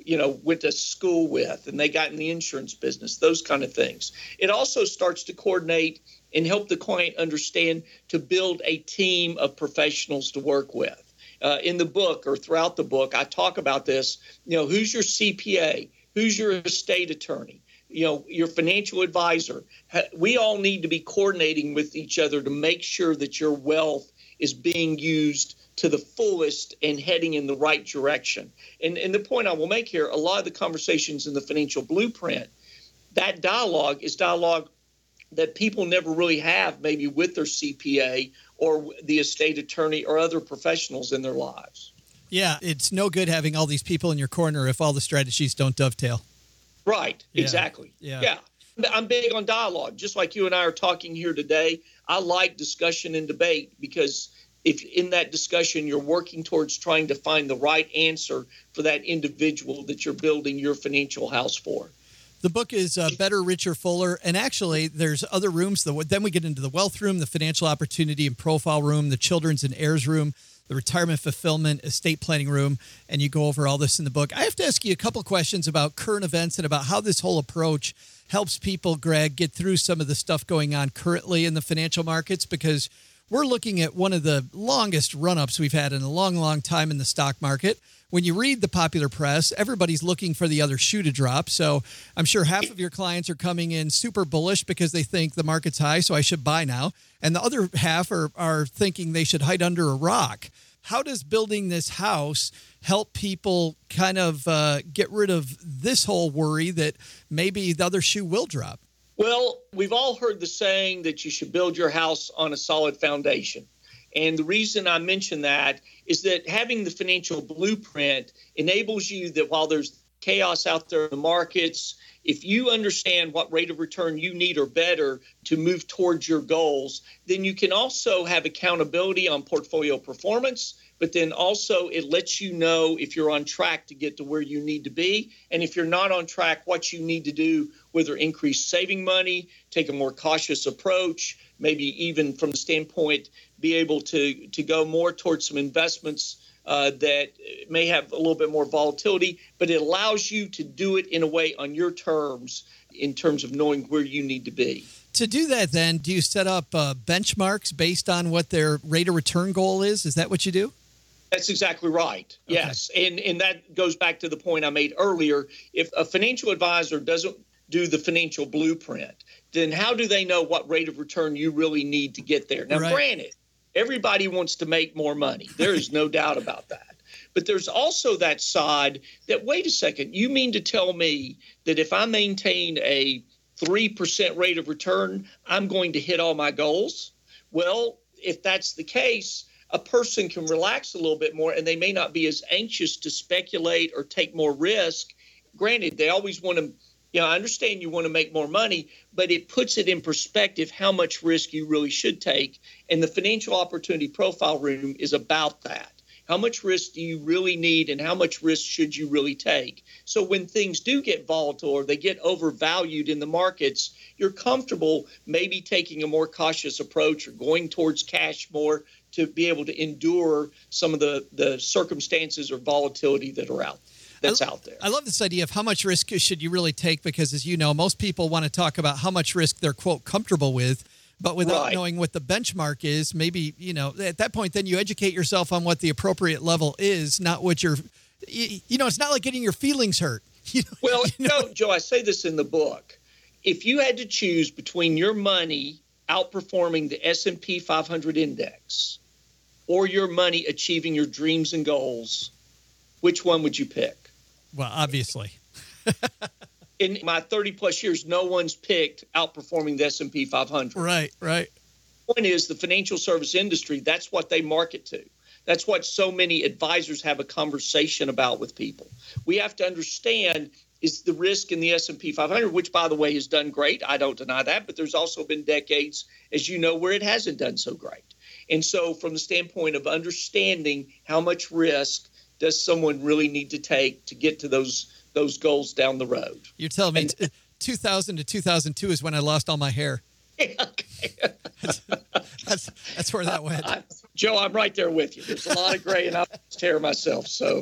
you know, went to school with, and they got in the insurance business, those kind of things. It also starts to coordinate and help the client understand to build a team of professionals to work with. Uh, in the book or throughout the book, I talk about this. You know, who's your C P A? Who's your estate attorney? You know, your financial advisor. We all need to be coordinating with each other to make sure that your wealth is being used to the fullest and heading in the right direction. And, and the point I will make here, a lot of the conversations in the financial blueprint, that dialogue is dialogue that people never really have maybe with their C P A or the estate attorney or other professionals in their lives. Yeah, it's no good having all these people in your corner if all the strategies don't dovetail. Right, Yeah. exactly. Yeah. yeah. I'm big on dialogue. Just like you and I are talking here today, I like discussion and debate because if in that discussion you're working towards trying to find the right answer for that individual that you're building your financial house for. The book is uh, Better, Richer, Fuller. And actually, there's other rooms. The, then we get into the wealth room, the financial opportunity and profile room, the children's and heirs room, the retirement fulfillment, estate planning room. And you go over all this in the book. I have to ask you a couple questions about current events and about how this whole approach helps people, Greg, get through some of the stuff going on currently in the financial markets, because we're looking at one of the longest run-ups we've had in a long, long time in the stock market. When you read the popular press, everybody's looking for the other shoe to drop. So I'm sure half of your clients are coming in super bullish because they think the market's high, so I should buy now. And the other half are, are thinking they should hide under a rock. How does building this house help people kind of uh, get rid of this whole worry that maybe the other shoe will drop? Well, we've all heard the saying that you should build your house on a solid foundation. And the reason I mention that is that having the financial blueprint enables you that while there's chaos out there in the markets, if you understand what rate of return you need or better to move towards your goals, then you can also have accountability on portfolio performance. But then also it lets you know if you're on track to get to where you need to be. And if you're not on track, what you need to do, whether increase saving money, take a more cautious approach, maybe even from the standpoint, be able to, to go more towards some investments uh, that may have a little bit more volatility, but it allows you to do it in a way on your terms in terms of knowing where you need to be. To do that, then, do you set up uh, benchmarks based on what their rate of return goal is? Is that what you do? That's exactly right. Okay. Yes. And and that goes back to the point I made earlier. If a financial advisor doesn't do the financial blueprint, then how do they know what rate of return you really need to get there? Now, Right. Granted, everybody wants to make more money. There is no doubt about that. But there's also that side that, wait a second, you mean to tell me that if I maintain a three percent rate of return, I'm going to hit all my goals? Well, if that's the case, a person can relax a little bit more and they may not be as anxious to speculate or take more risk. Granted, they always want to, you know, I understand you want to make more money, but it puts it in perspective how much risk you really should take. And the financial opportunity profile room is about that. How much risk do you really need and how much risk should you really take? So when things do get volatile or they get overvalued in the markets, you're comfortable maybe taking a more cautious approach or going towards cash more to be able to endure some of the, the circumstances or volatility that are out that's I, out there. I love this idea of how much risk should you really take, because as you know, most people want to talk about how much risk they're, quote, comfortable with, but without Right. knowing what the benchmark is. Maybe, you know, at that point, then you educate yourself on what the appropriate level is, not what you're, you, you know, it's not like getting your feelings hurt. You know, Well, you know? no, Joe, I say this in the book. If you had to choose between your money outperforming the S and P five hundred index or your money achieving your dreams and goals, which one would you pick? Well, obviously. In my thirty plus years, no one's picked outperforming the S and P five hundred. Right, right. The point is the financial service industry, that's what they market to. That's what so many advisors have a conversation about with people. We have to understand is the risk in the S and P five hundred, which, by the way, has done great. I don't deny that. But there's also been decades, as you know, where it hasn't done so great. And so from the standpoint of understanding how much risk does someone really need to take to get to those those goals down the road? You're telling me And- t- two thousand to two thousand two is when I lost all my hair. Okay. That's that's where that went. I, Joe, I'm right there with you. There's a lot of gray and I lost hair myself. So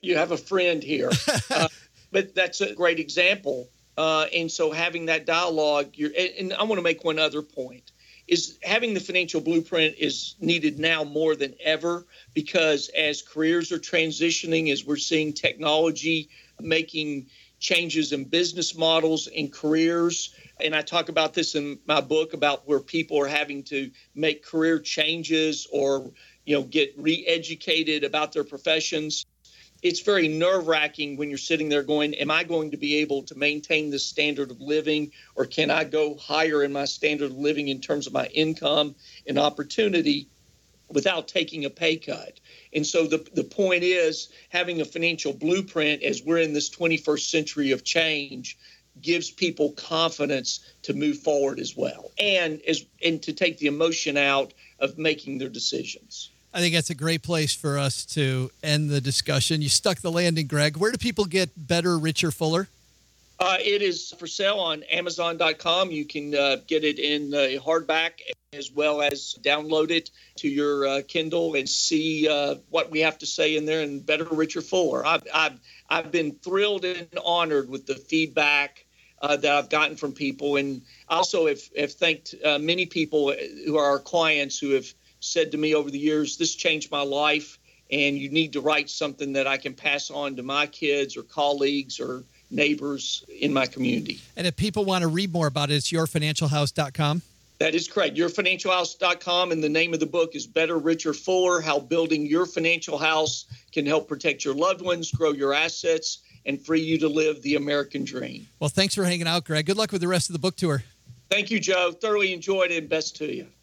You have a friend here. uh, but that's a great example. Uh, and so having that dialogue, you're, and, and I want to make one other point, is having the financial blueprint is needed now more than ever, because as careers are transitioning, as we're seeing technology making changes in business models and careers, and I talk about this in my book about where people are having to make career changes or, you know, get re-educated about their professions. It's very nerve-wracking when you're sitting there going, am I going to be able to maintain this standard of living, or can I go higher in my standard of living in terms of my income and opportunity without taking a pay cut? And so the, the point is, having a financial blueprint as we're in this twenty-first century of change gives people confidence to move forward as well, and as and to take the emotion out of making their decisions. I think that's a great place for us to end the discussion. You stuck the landing, Greg. Where do people get Better, Richer, Fuller? Uh, it is for sale on Amazon dot com. You can uh, get it in uh, hardback as well as download it to your uh, Kindle and see uh, what we have to say in there in Better, Richer, Fuller. I've, I've, I've been thrilled and honored with the feedback uh, that I've gotten from people. And also have, have thanked uh, many people who are our clients who have said to me over the years, this changed my life, and you need to write something that I can pass on to my kids or colleagues or neighbors in my community. And if people want to read more about it, it's your financial house dot com. That is correct. your financial house dot com. And the name of the book is Better, Richer, Fuller, How Building Your Financial House Can Help Protect Your Loved Ones, Grow Your Assets, and Free You to Live the American Dream. Well, thanks for hanging out, Greg. Good luck with the rest of the book tour. Thank you, Joe. Thoroughly enjoyed it, and best to you.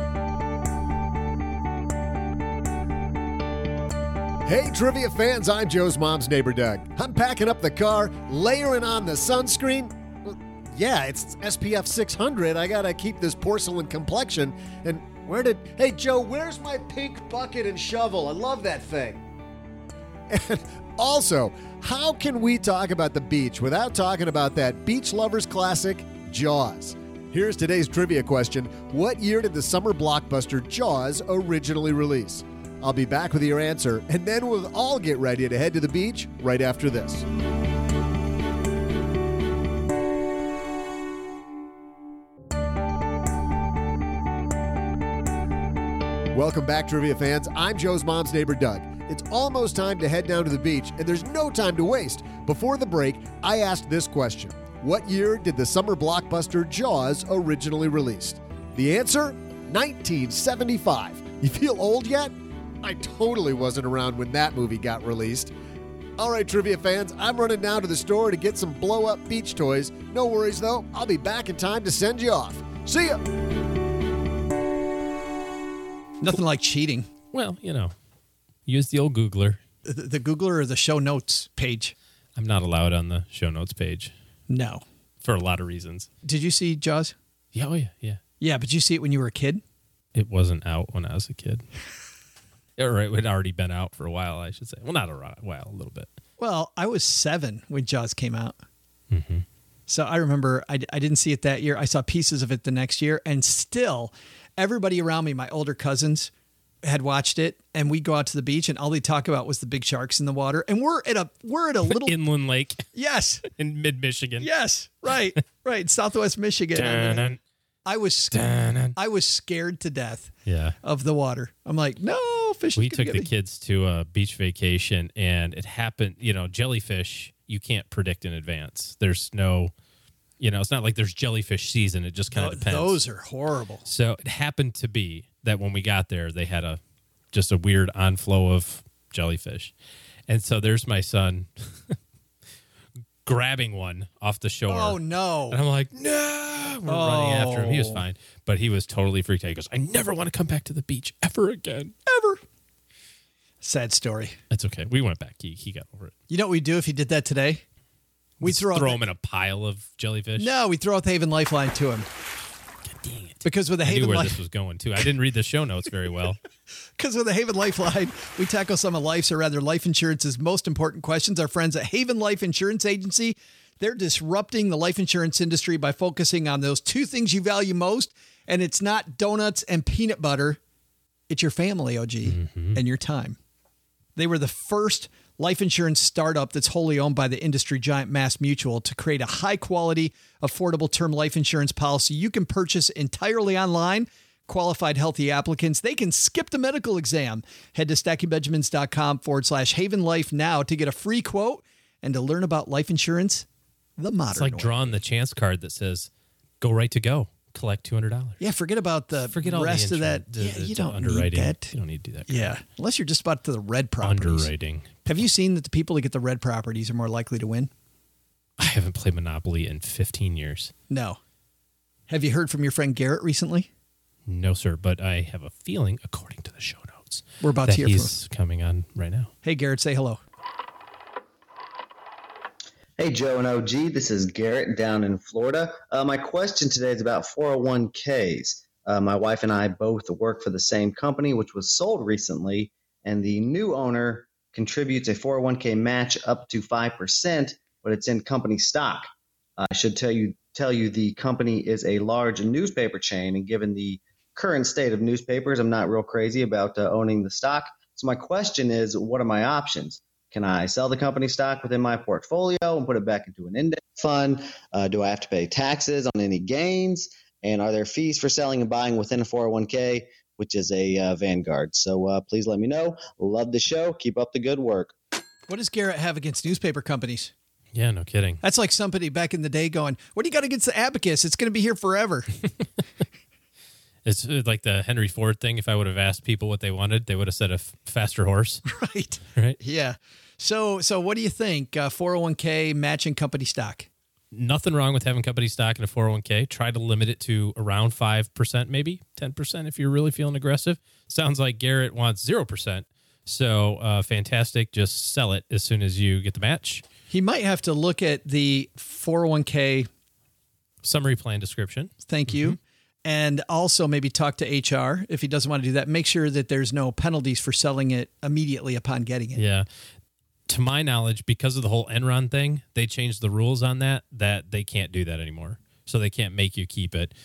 Hey, trivia fans, I'm Joe's mom's neighbor, Doug. I'm packing up the car, layering on the sunscreen. Well, yeah, it's S P F six hundred. I gotta keep this porcelain complexion. And where did... Hey, Joe, where's my pink bucket and shovel? I love that thing. And also, how can we talk about the beach without talking about that beach lovers classic, Jaws? Here's today's trivia question. What year did the summer blockbuster Jaws originally release? I'll be back with your answer, and then we'll all get ready to head to the beach right after this. Welcome back, trivia fans. I'm Joe's mom's neighbor, Doug. It's almost time to head down to the beach, and there's no time to waste. Before the break, I asked this question. What year did the summer blockbuster Jaws originally release? The answer? nineteen seventy-five. You feel old yet? I totally wasn't around when that movie got released. All right, trivia fans, I'm running down to the store to get some blow-up beach toys. No worries, though. I'll be back in time to send you off. See ya! Nothing like cheating. Well, you know, use the old Googler. The, the Googler or the show notes page? I'm not allowed on the show notes page. No. For a lot of reasons. Did you see Jaws? Yeah, oh yeah, yeah. Yeah, but you see it when you were a kid? It wasn't out when I was a kid. Or it had already been out for a while, I should say. Well, not a while, a little bit. Well, I was seven when Jaws came out. Mm-hmm. So I remember I, I didn't see it that year. I saw pieces of it the next year. And still, everybody around me, my older cousins, had watched it. And we'd go out to the beach, and all they talk about was the big sharks in the water. And we're at a we're at a little inland lake. Yes. In mid-Michigan. Yes, right, right. Southwest Michigan. Dun-dun. I was Dun-dun. I was scared to death yeah. of the water. I'm like, no, fish. We took the me. kids to a beach vacation, and it happened, you know, jellyfish, you can't predict in advance. There's no, you know, it's not like there's jellyfish season. It just kind of Th- depends. Those are horrible. So it happened to be that when we got there, they had a just a weird onflow of jellyfish. And so there's my son grabbing one off the shore. Oh, no. And I'm like, no. We're oh. running after him. He was fine. But he was totally freaked out. He goes, I never want to come back to the beach ever again. Ever. Sad story. That's okay. We went back. He, he got over it. You know what we do if he did that today? We throw, throw out him in a pile of jellyfish? No, we throw out the Haven Lifeline to him. God dang it. Because with the I Haven knew where Life- this was going, too. I didn't read the show notes very well. Because with the Haven Lifeline, we tackle some of life's, or rather life insurance's most important questions. Our friends at Haven Life Insurance Agency, they're disrupting the life insurance industry by focusing on those two things you value most. And it's not donuts and peanut butter. It's your family, O G, mm-hmm. and your time. They were the first life insurance startup that's wholly owned by the industry giant MassMutual to create a high-quality, affordable term life insurance policy you can purchase entirely online. Qualified healthy applicants, they can skip the medical exam. Head to stackingbenjamins.com forward slash Haven Life now to get a free quote and to learn about life insurance the modern It's like way. drawing the chance card that says, go right to go. Collect two hundred dollars. Yeah, forget about the Forget all rest the of that. intro- the- yeah, the- you the don't underwriting. need that. You don't need to do that. Yeah, unless you're just about to the red properties. Underwriting. Have you seen that the people that get the red properties are more likely to win? I haven't played Monopoly in fifteen years. No. Have you heard from your friend Garrett recently? No, sir, but I have a feeling, according to the show notes, We're about that to hear from him. he's coming on right now. Hey, Garrett, say hello. Hey, Joe and O G, this is Garrett down in Florida. Uh, my question today is about four oh one k's. Uh, my wife and I both work for the same company, which was sold recently, and the new owner contributes a four oh one k match up to five percent, but it's in company stock. I should tell you tell you the company is a large newspaper chain, and given the current state of newspapers, I'm not real crazy about uh, owning the stock. So my question is, what are my options? Can I sell the company stock within my portfolio and put it back into an index fund? Uh, do I have to pay taxes on any gains? And are there fees for selling and buying within a four oh one k, which is a uh, Vanguard? So uh, please let me know. Love the show. Keep up the good work. What does Garrett have against newspaper companies? Yeah, no kidding. That's like somebody back in the day going, what do you got against the Abacus? It's going to be here forever. It's like the Henry Ford thing. If I would have asked people what they wanted, they would have said a f- faster horse. Right. Right. Yeah. So, so what do you think? Uh, four oh one k matching company stock. Nothing wrong with having company stock in a four oh one k. Try to limit it to around five percent, maybe ten percent if you're really feeling aggressive. Sounds like Garrett wants zero percent. So uh, fantastic. Just sell it as soon as you get the match. He might have to look at the four oh one k. Summary plan description. Thank you. Mm-hmm. And also maybe talk to H R if he doesn't want to do that. Make sure that there's no penalties for selling it immediately upon getting it. Yeah. To my knowledge, because of the whole Enron thing, they changed the rules on that, that they can't do that anymore. So they can't make you keep it.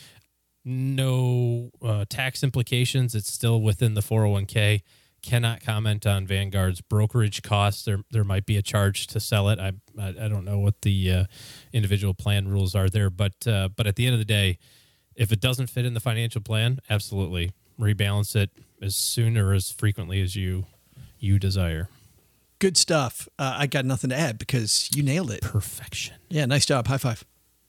No uh, tax implications. It's still within the four oh one k. Cannot comment on Vanguard's brokerage costs. There there might be a charge to sell it. I I, I don't know what the uh, individual plan rules are there. But, uh, but at the end of the day, if it doesn't fit in the financial plan, absolutely rebalance it as soon or as frequently as you you desire. Good stuff. Uh, I got nothing to add because you nailed it. Perfection. Yeah, nice job. High five.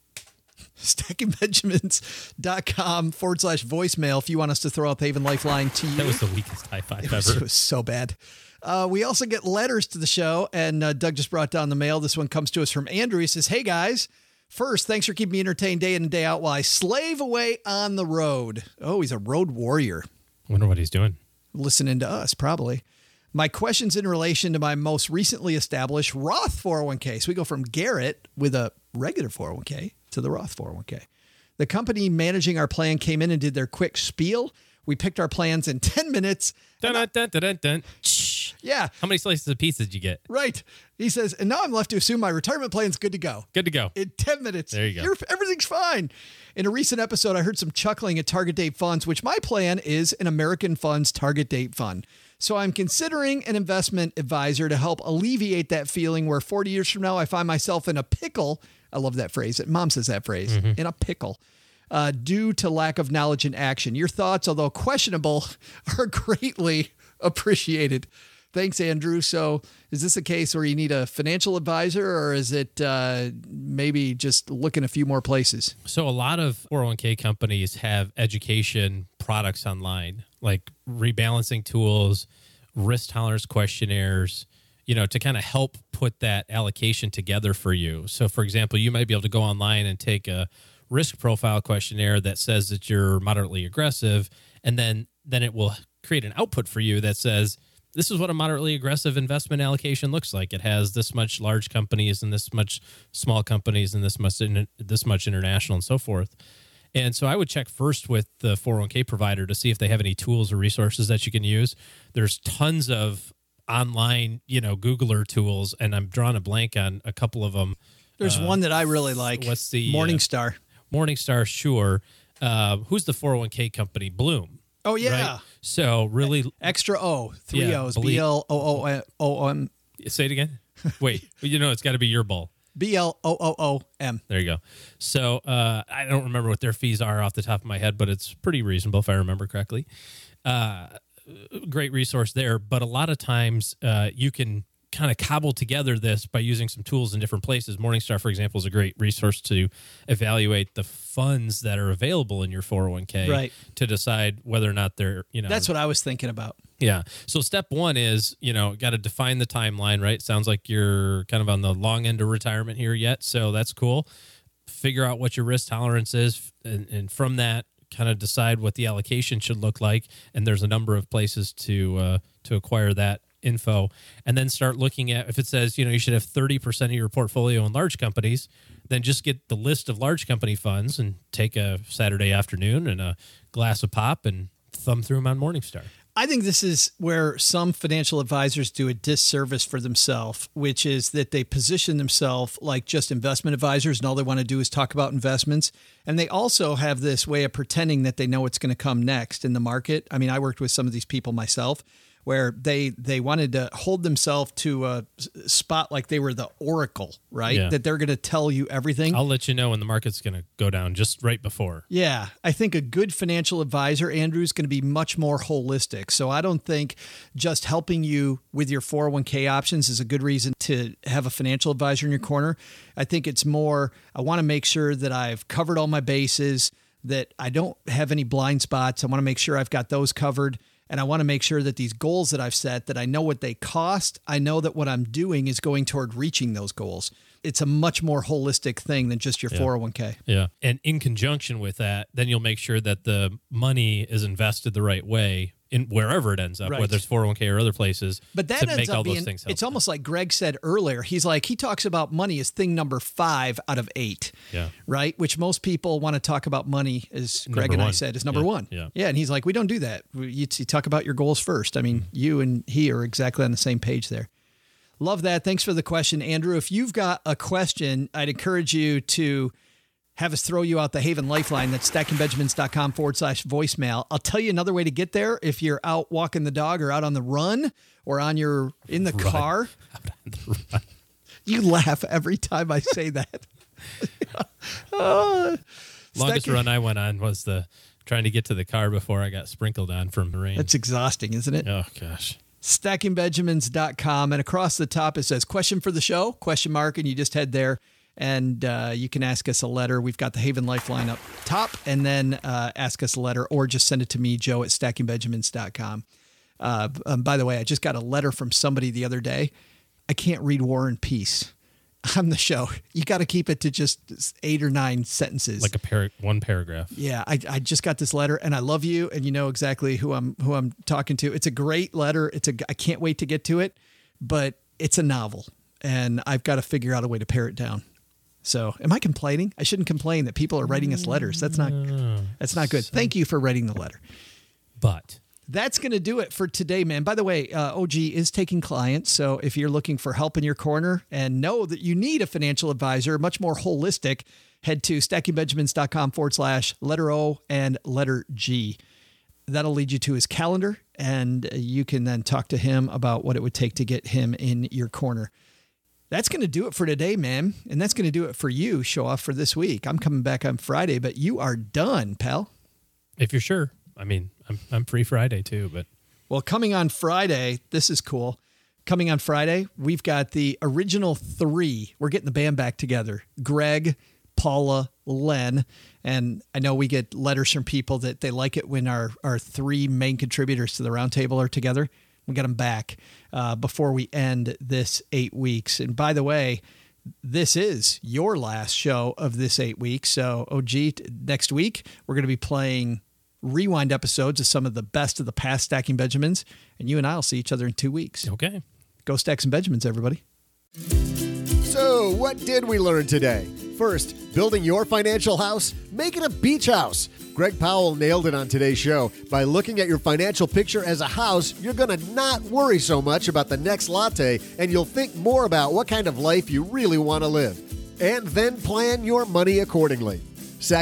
stackingbenjamins.com forward slash voicemail if you want us to throw out the Haven Lifeline to you. That was the weakest high five It was, ever. it was so bad. Uh, we also get letters to the show, and uh, Doug just brought down the mail. This one comes to us from Andrew. He says, hey, guys. First, thanks for keeping me entertained day in and day out while I slave away on the road. Oh, he's a road warrior. Wonder what he's doing. Listening to us, probably. My question's in relation to my most recently established Roth four oh one k. So we go from Garrett with a regular four oh one k to the Roth four oh one k. The company managing our plan came in and did their quick spiel. We picked our plans in ten minutes. Dun, dun, dun, dun, dun, dun. Yeah, How many slices of pizza did you get? right. He says, and now I'm left to assume my retirement plan's good to go. Good to go. In ten minutes. There you go. You're, everything's fine. In a recent episode, I heard some chuckling at target date funds, which my plan is an American Funds target date fund. So I'm considering an investment advisor to help alleviate that feeling where forty years from now, I find myself in a pickle. I love that phrase. Mom says that phrase, mm-hmm. in a pickle, uh, due to lack of knowledge and action. Your thoughts, although questionable, are greatly appreciated. Thanks, Andrew. So is this a case where you need a financial advisor, or is it uh, maybe just looking a few more places? So a lot of four oh one k companies have education products online, like rebalancing tools, risk tolerance questionnaires, you know, to kind of help put that allocation together for you. So, for example, you might be able to go online and take a risk profile questionnaire that says that you're moderately aggressive, and then then it will create an output for you that says, this is what a moderately aggressive investment allocation looks like. It has this much large companies and this much small companies and this much this much international and so forth. And so I would check first with the four oh one k provider to see if they have any tools or resources that you can use. There's tons of online, you know, Googler tools, and I'm drawing a blank on a couple of them. There's uh, one that I really like. What's the Morningstar? Uh, Morningstar, sure. Uh, who's the four oh one k company? Bloom. Oh, yeah. Right? So really, Extra O, three Yeah, O's, believe- B L O O O M. say it again. Wait, you know, it's got to be your bull. B L O O O M. There you go. So uh, I don't remember what their fees are off the top of my head, but it's pretty reasonable if I remember correctly. Uh, great resource there. But a lot of times uh, you can kind of cobble together this by using some tools in different places. Morningstar, for example, is a great resource to evaluate the funds that are available in your four oh one k Right. to decide whether or not they're, you know. That's what I was thinking about. Yeah. So step one is, you know, got to define the timeline, right? Sounds like you're kind of on the long end of retirement here yet. So that's cool. Figure out what your risk tolerance is. And, and from that, kind of decide what the allocation should look like. And there's a number of places to uh, to acquire that info. And then start looking at, if it says, you know, you should have thirty percent of your portfolio in large companies, then just get the list of large company funds and take a Saturday afternoon and a glass of pop and thumb through them on Morningstar. I think this is where some financial advisors do a disservice for themselves, which is that they position themselves like just investment advisors and all they want to do is talk about investments. And they also have this way of pretending that they know what's going to come next in the market. I mean, I worked with some of these people myself where they they wanted to hold themselves to a spot like they were the oracle, right? Yeah. That they're going to tell you everything. I'll let you know when the market's going to go down just right before. Yeah, I think a good financial advisor, Andrew, is going to be much more holistic. So I don't think just helping you with your four oh one k options is a good reason to have a financial advisor in your corner. I think it's more, I want to make sure that I've covered all my bases, that I don't have any blind spots. I want to make sure I've got those covered. And I want to make sure that these goals that I've set, that I know what they cost. I know that what I'm doing is going toward reaching those goals. It's a much more holistic thing than just your Yeah. four oh one k. Yeah. And in conjunction with that, then you'll make sure that the money is invested the right way in wherever it ends up, Right. whether it's four oh one k or other places. But that to ends make up all being, those things it's happen. almost like Greg said earlier. He's like, he talks about money as thing number five out of eight, Yeah. right? Which most people want to talk about money, as Greg Number and I one. said, is number Yeah, one. yeah. Yeah. And he's like, we don't do that. We- You, you talk about your goals first. I mean, Mm-hmm. you and he are exactly on the same page there. Love that. Thanks for the question, Andrew. If you've got a question, I'd encourage you to have us throw you out the Haven Lifeline. That's stackingbenjamins.com forward slash voicemail. I'll tell you another way to get there. If you're out walking the dog or out on the run or on your in the car. You laugh every time I say that. uh, Longest stacking- run I went on was the trying to get to the car before I got sprinkled on from the rain. That's exhausting, isn't it? oh, gosh. stacking benjamins dot com, and across the top it says question for the show, question mark, and you just head there and uh, you can ask us a letter. We've got the Haven Lifeline up top, and then uh, ask us a letter or just send it to me, Joe, at stacking benjamins dot com. Uh, um, by the way, I just got a letter from somebody the other day. I can't read War and Peace on the show. You got to keep it to just eight or nine sentences. Like a par- one paragraph. Yeah, I, I just got this letter, and I love you, and you know exactly who I'm who I'm talking to. It's a great letter. It's a I can't wait to get to it, but it's a novel, and I've got to figure out a way to pare it down. So, am I complaining? I shouldn't complain that people are writing us letters. That's not that's not good. Thank you for writing the letter. But That's going to do it for today, man. By the way, uh, O G is taking clients. So if you're looking for help in your corner and know that you need a financial advisor, much more holistic, head to stackingbenjamins.com forward slash letter O and letter G. That'll lead you to his calendar, and you can then talk to him about what it would take to get him in your corner. That's going to do it for today, man. And that's going to do it for you, Show Off, for this week. I'm coming back on Friday, but you are done, pal. if you're sure, I mean, I'm I'm free Friday too, but Well, coming on Friday, this is cool. Coming on Friday, we've got the original three. We're getting the band back together. Greg, Paula, Len. And I know we get letters from people that they like it when our, our three main contributors to the roundtable are together. We got them back uh, before we end this eight weeks. And by the way, this is your last show of this eight weeks. So, O G, next week, we're going to be playing rewind episodes of some of the best of the past Stacking Benjamins. And you and I will see each other in two weeks. okay. Go Stack some Benjamins, everybody. So, what did we learn today? First, building your financial house, make it a beach house. Greg Powell nailed it on today's show. By looking at your financial picture as a house, you're going to not worry so much about the next latte, and you'll think more about what kind of life you really want to live. And then plan your money accordingly. Second,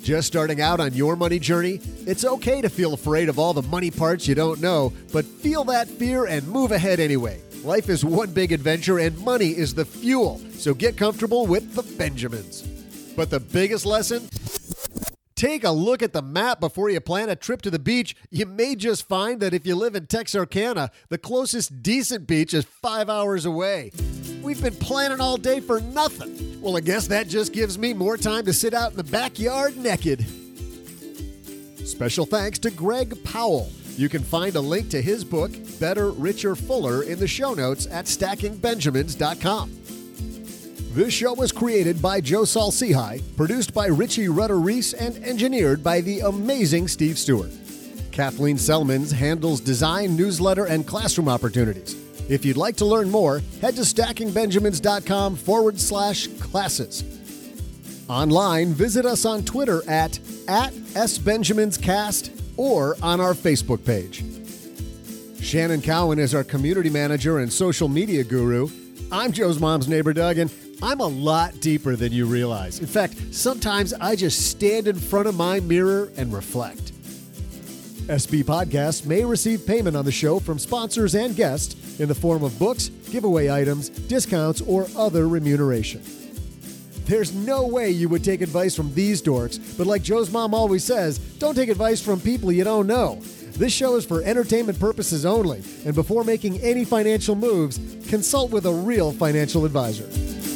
Just starting out on your money journey? It's okay to feel afraid of all the money parts you don't know, but feel that fear and move ahead anyway. Life is one big adventure and money is the fuel, so get comfortable with the Benjamins. But the biggest lesson? Take a look at the map before you plan a trip to the beach. You may just find that if you live in Texarkana, the closest decent beach is five hours away. We've been planning all day for nothing. Well, I guess that just gives me more time to sit out in the backyard naked. Special thanks to Greg Powell. You can find a link to his book, Better, Richer, Fuller, in the show notes at stacking benjamins dot com. This show was created by Joe Saul-Sehy, produced by Richie Rutter-Reese, and engineered by the amazing Steve Stewart. Kathleen Selmans handles design, newsletter, and classroom opportunities. If you'd like to learn more, head to stacking benjamins dot com forward slash classes. Online, visit us on Twitter at, at SBenjaminsCast or on our Facebook page. Shannon Cowan is our community manager and social media guru. I'm Joe's mom's neighbor, Doug, and I'm a lot deeper than you realize. In fact, sometimes I just stand in front of my mirror and reflect. S B Podcasts may receive payment on the show from sponsors and guests in the form of books, giveaway items, discounts, or other remuneration. There's no way you would take advice from these dorks, but like Joe's mom always says, don't take advice from people you don't know. This show is for entertainment purposes only, and before making any financial moves, consult with a real financial advisor.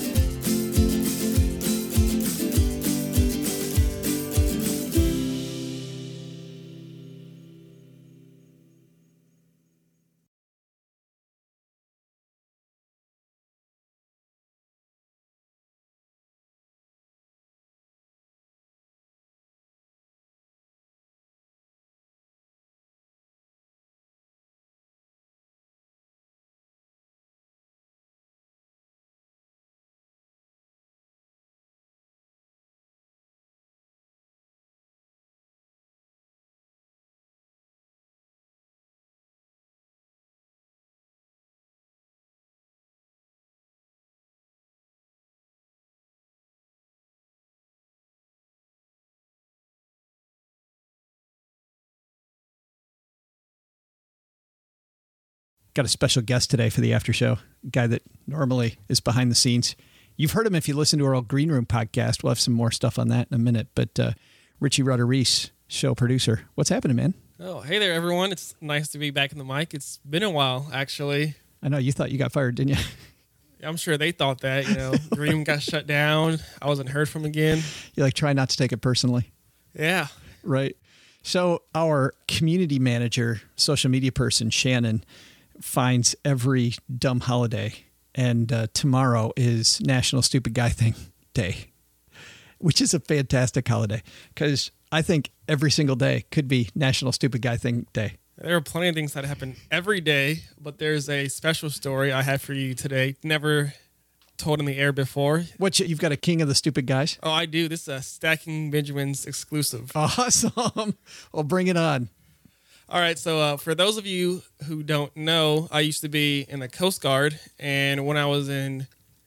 Got a special guest today for the after show, a guy that normally is behind the scenes. You've heard him if you listen to our old Green Room podcast. We'll have some more stuff on that in a minute. But uh, Richie Rutter-Reese, show producer. What's happening, man? Oh, hey there, everyone. It's nice to be back in the mic. It's been a while, actually. I know. You thought you got fired, didn't you? I'm sure they thought that. You know, Green Room got shut down. I wasn't heard from again. You like try not to take it personally. Yeah. Right. So our community manager, social media person, Shannon, finds every dumb holiday, and uh, tomorrow is National Stupid Guy Thing Day, which is a fantastic holiday because I think every single day could be National Stupid Guy Thing Day. There are plenty of things that happen every day, but there's a special story I have for you today. Never told in the air before. What, you've got a King of the Stupid Guys? Oh, I do. This is a Stacking Benjamins exclusive. Awesome. Well, bring it on. All right, so uh, for those of you who don't know, I used to be in the Coast Guard, and when I was in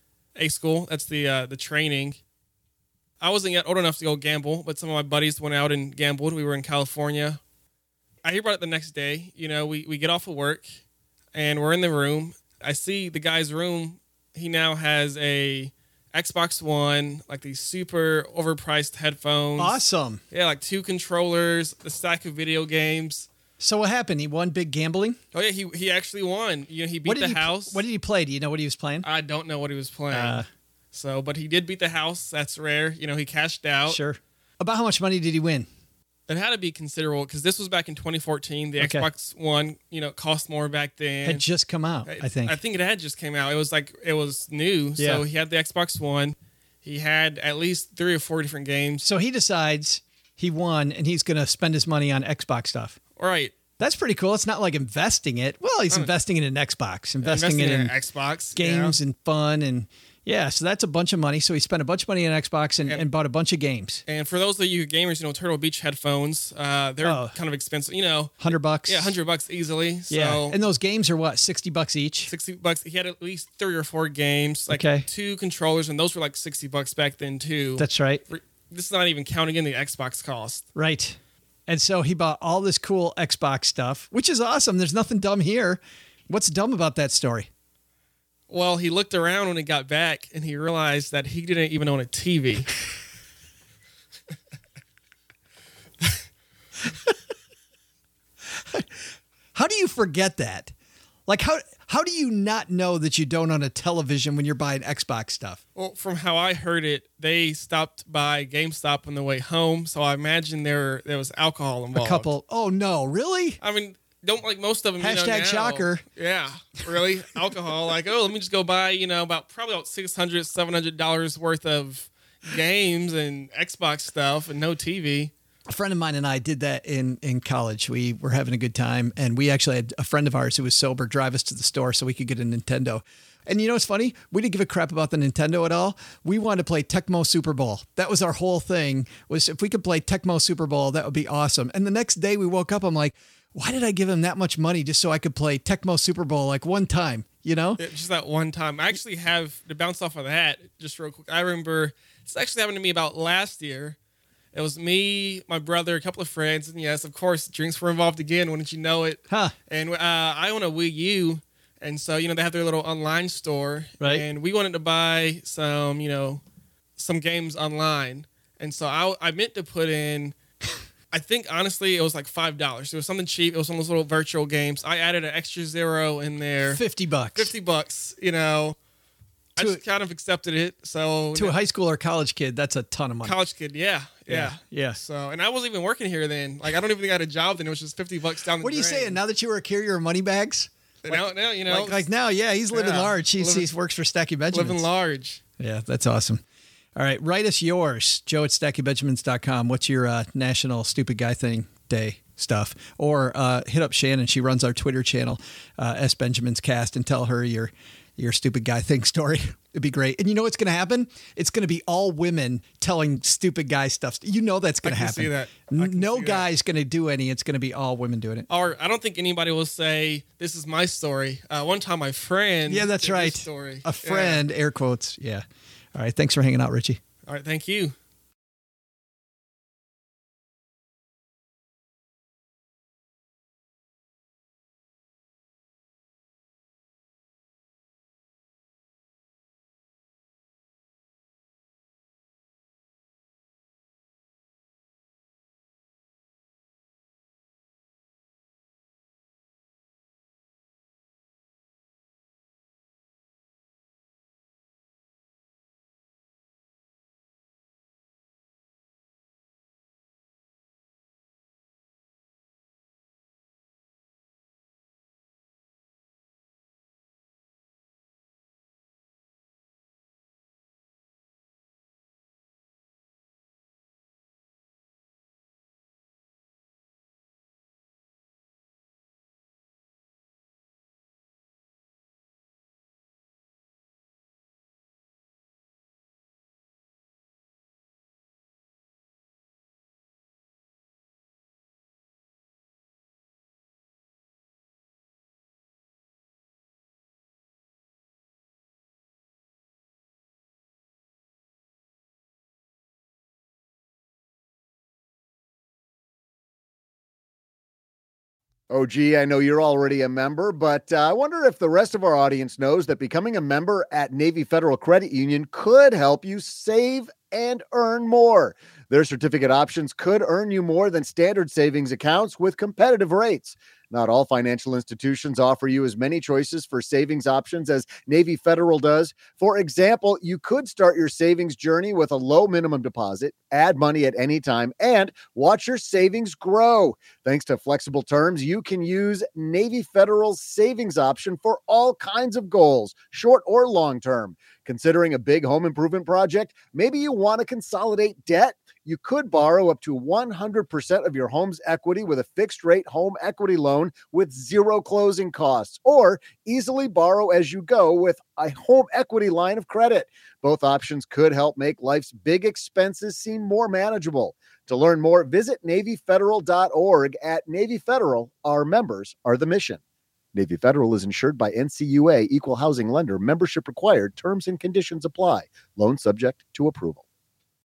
A school, that's the uh, the training, I wasn't yet old enough to go gamble, but some of my buddies went out and gambled. We were in California. I hear about it the next day. You know, we, we get off of work, and we're in the room. I see the guy's room. He now has a Xbox One, like these super overpriced headphones. Awesome. Yeah, like two controllers, a stack of video games. So what happened? He won big gambling? Oh, yeah, he he actually won. You know, he beat what did the he, house. What did he play? Do you know what he was playing? I don't know what he was playing. Uh, so, but he did beat the house. That's rare. You know, he cashed out. Sure. About how much money did he win? It had to be considerable because this was back in twenty fourteen. The okay. Xbox One, you know, cost more back then. Had just come out, I think. I think it had just came out. It was like, it was new. Yeah. So he had the Xbox One. He had at least three or four different games. So he decides he won and he's going to spend his money on Xbox stuff. All right. That's pretty cool. It's not like investing it. Well, he's investing it in Xbox, investing, investing it in, in Xbox games yeah. and fun. And yeah, so that's a bunch of money. So he spent a bunch of money on Xbox and, and, and bought a bunch of games. And for those of you gamers, you know, Turtle Beach headphones, uh, they're oh. kind of expensive, you know. Hundred bucks. Yeah, hundred bucks easily. So yeah. And those games are what, sixty bucks each? Sixty bucks. He had at least three or four games, like okay. two controllers, and those were like sixty bucks back then too. That's right. this is not even counting in the Xbox cost. Right. And so he bought all this cool Xbox stuff, which is awesome. There's nothing dumb here. What's dumb about that story? Well, he looked around when he got back and he realized that he didn't even own a T V. How do you forget that? Like, how how do you not know that you don't own a television when you're buying Xbox stuff? Well, from how I heard it, they stopped by GameStop on the way home, so I imagine there there was alcohol involved. A couple. Oh, no, really? I mean, don't like most of them. Hashtag you know, now, shocker. Yeah, really? Alcohol. Like, oh, let me just go buy, you know, about probably about six hundred dollars, seven hundred dollars worth of games and Xbox stuff and no T V. A friend of mine and I did that in, in college. We were having a good time, and we actually had a friend of ours who was sober drive us to the store so we could get a Nintendo. And you know what's funny? We didn't give a crap about the Nintendo at all. We wanted to play Tecmo Super Bowl. That was our whole thing, was if we could play Tecmo Super Bowl, that would be awesome. And the next day we woke up, I'm like, why did I give him that much money just so I could play Tecmo Super Bowl like one time, you know? Yeah, just that one time. I actually have, to bounce off of that, just real quick, I remember, this actually happened to me about last year. It was me, my brother, a couple of friends, and yes, of course, drinks were involved again, wouldn't you know it? Huh. And uh, I own a Wii U, and so, you know, they have their little online store. Right. And we wanted to buy some, you know, some games online. And so I, I meant to put in, I think, honestly, it was like five dollars. It was something cheap. It was one of those little virtual games. I added an extra zero in there. fifty bucks. fifty bucks, you know. I To just kind of accepted it. So To a high school or college kid, that's a ton of money. college kid, yeah, yeah, Yeah. So, and I wasn't even working here then. Like, I don't even think I had a job then. It was just fifty bucks down the What are you drain. saying? Now that you were a carrier of money bags? Now, now you know, Like, like now, yeah, he's living Yeah. large. He, Living- he works for Stacky Benjamins. living large. Yeah, that's awesome. All right, write us yours, Joe at stacky benjamins dot com. What's your uh, National Stupid Guy Thing Day stuff? Or uh, hit up Shannon. She runs our Twitter channel, uh, S Benjamin's Cast, and tell her your your stupid guy thing story. It'd be great. And you know what's going to happen? It's going to be all women telling stupid guy stuff. You know that's going I to can happen. see that. I can No see that. guy's going to do any. It's going to be all women doing it. Or I don't think anybody will say this is my story. Uh, one time, my friend. Yeah, that's did this right. Story. A friend, air quotes. Yeah. All right. Thanks for hanging out, Richie. Yeah. All right. Thank you. O G, I know you're already a member, but uh, I wonder if the rest of our audience knows that becoming a member at Navy Federal Credit Union could help you save and earn more. Their certificate options could earn you more than standard savings accounts with competitive rates. Not all financial institutions offer you as many choices for savings options as Navy Federal does. For example, you could start your savings journey with a low minimum deposit, add money at any time, and watch your savings grow. Thanks to flexible terms, you can use Navy Federal's savings option for all kinds of goals, short or long term. Considering a big home improvement project, maybe you want to consolidate debt. You could borrow up to one hundred percent of your home's equity with a fixed rate home equity loan with zero closing costs, or easily borrow as you go with a home equity line of credit. Both options could help make life's big expenses seem more manageable. To learn more, visit Navy Federal dot org. At Navy Federal, our members are the mission. Navy Federal is insured by N C U A, Equal Housing Lender. Membership required. Terms and conditions apply. Loan subject to approval.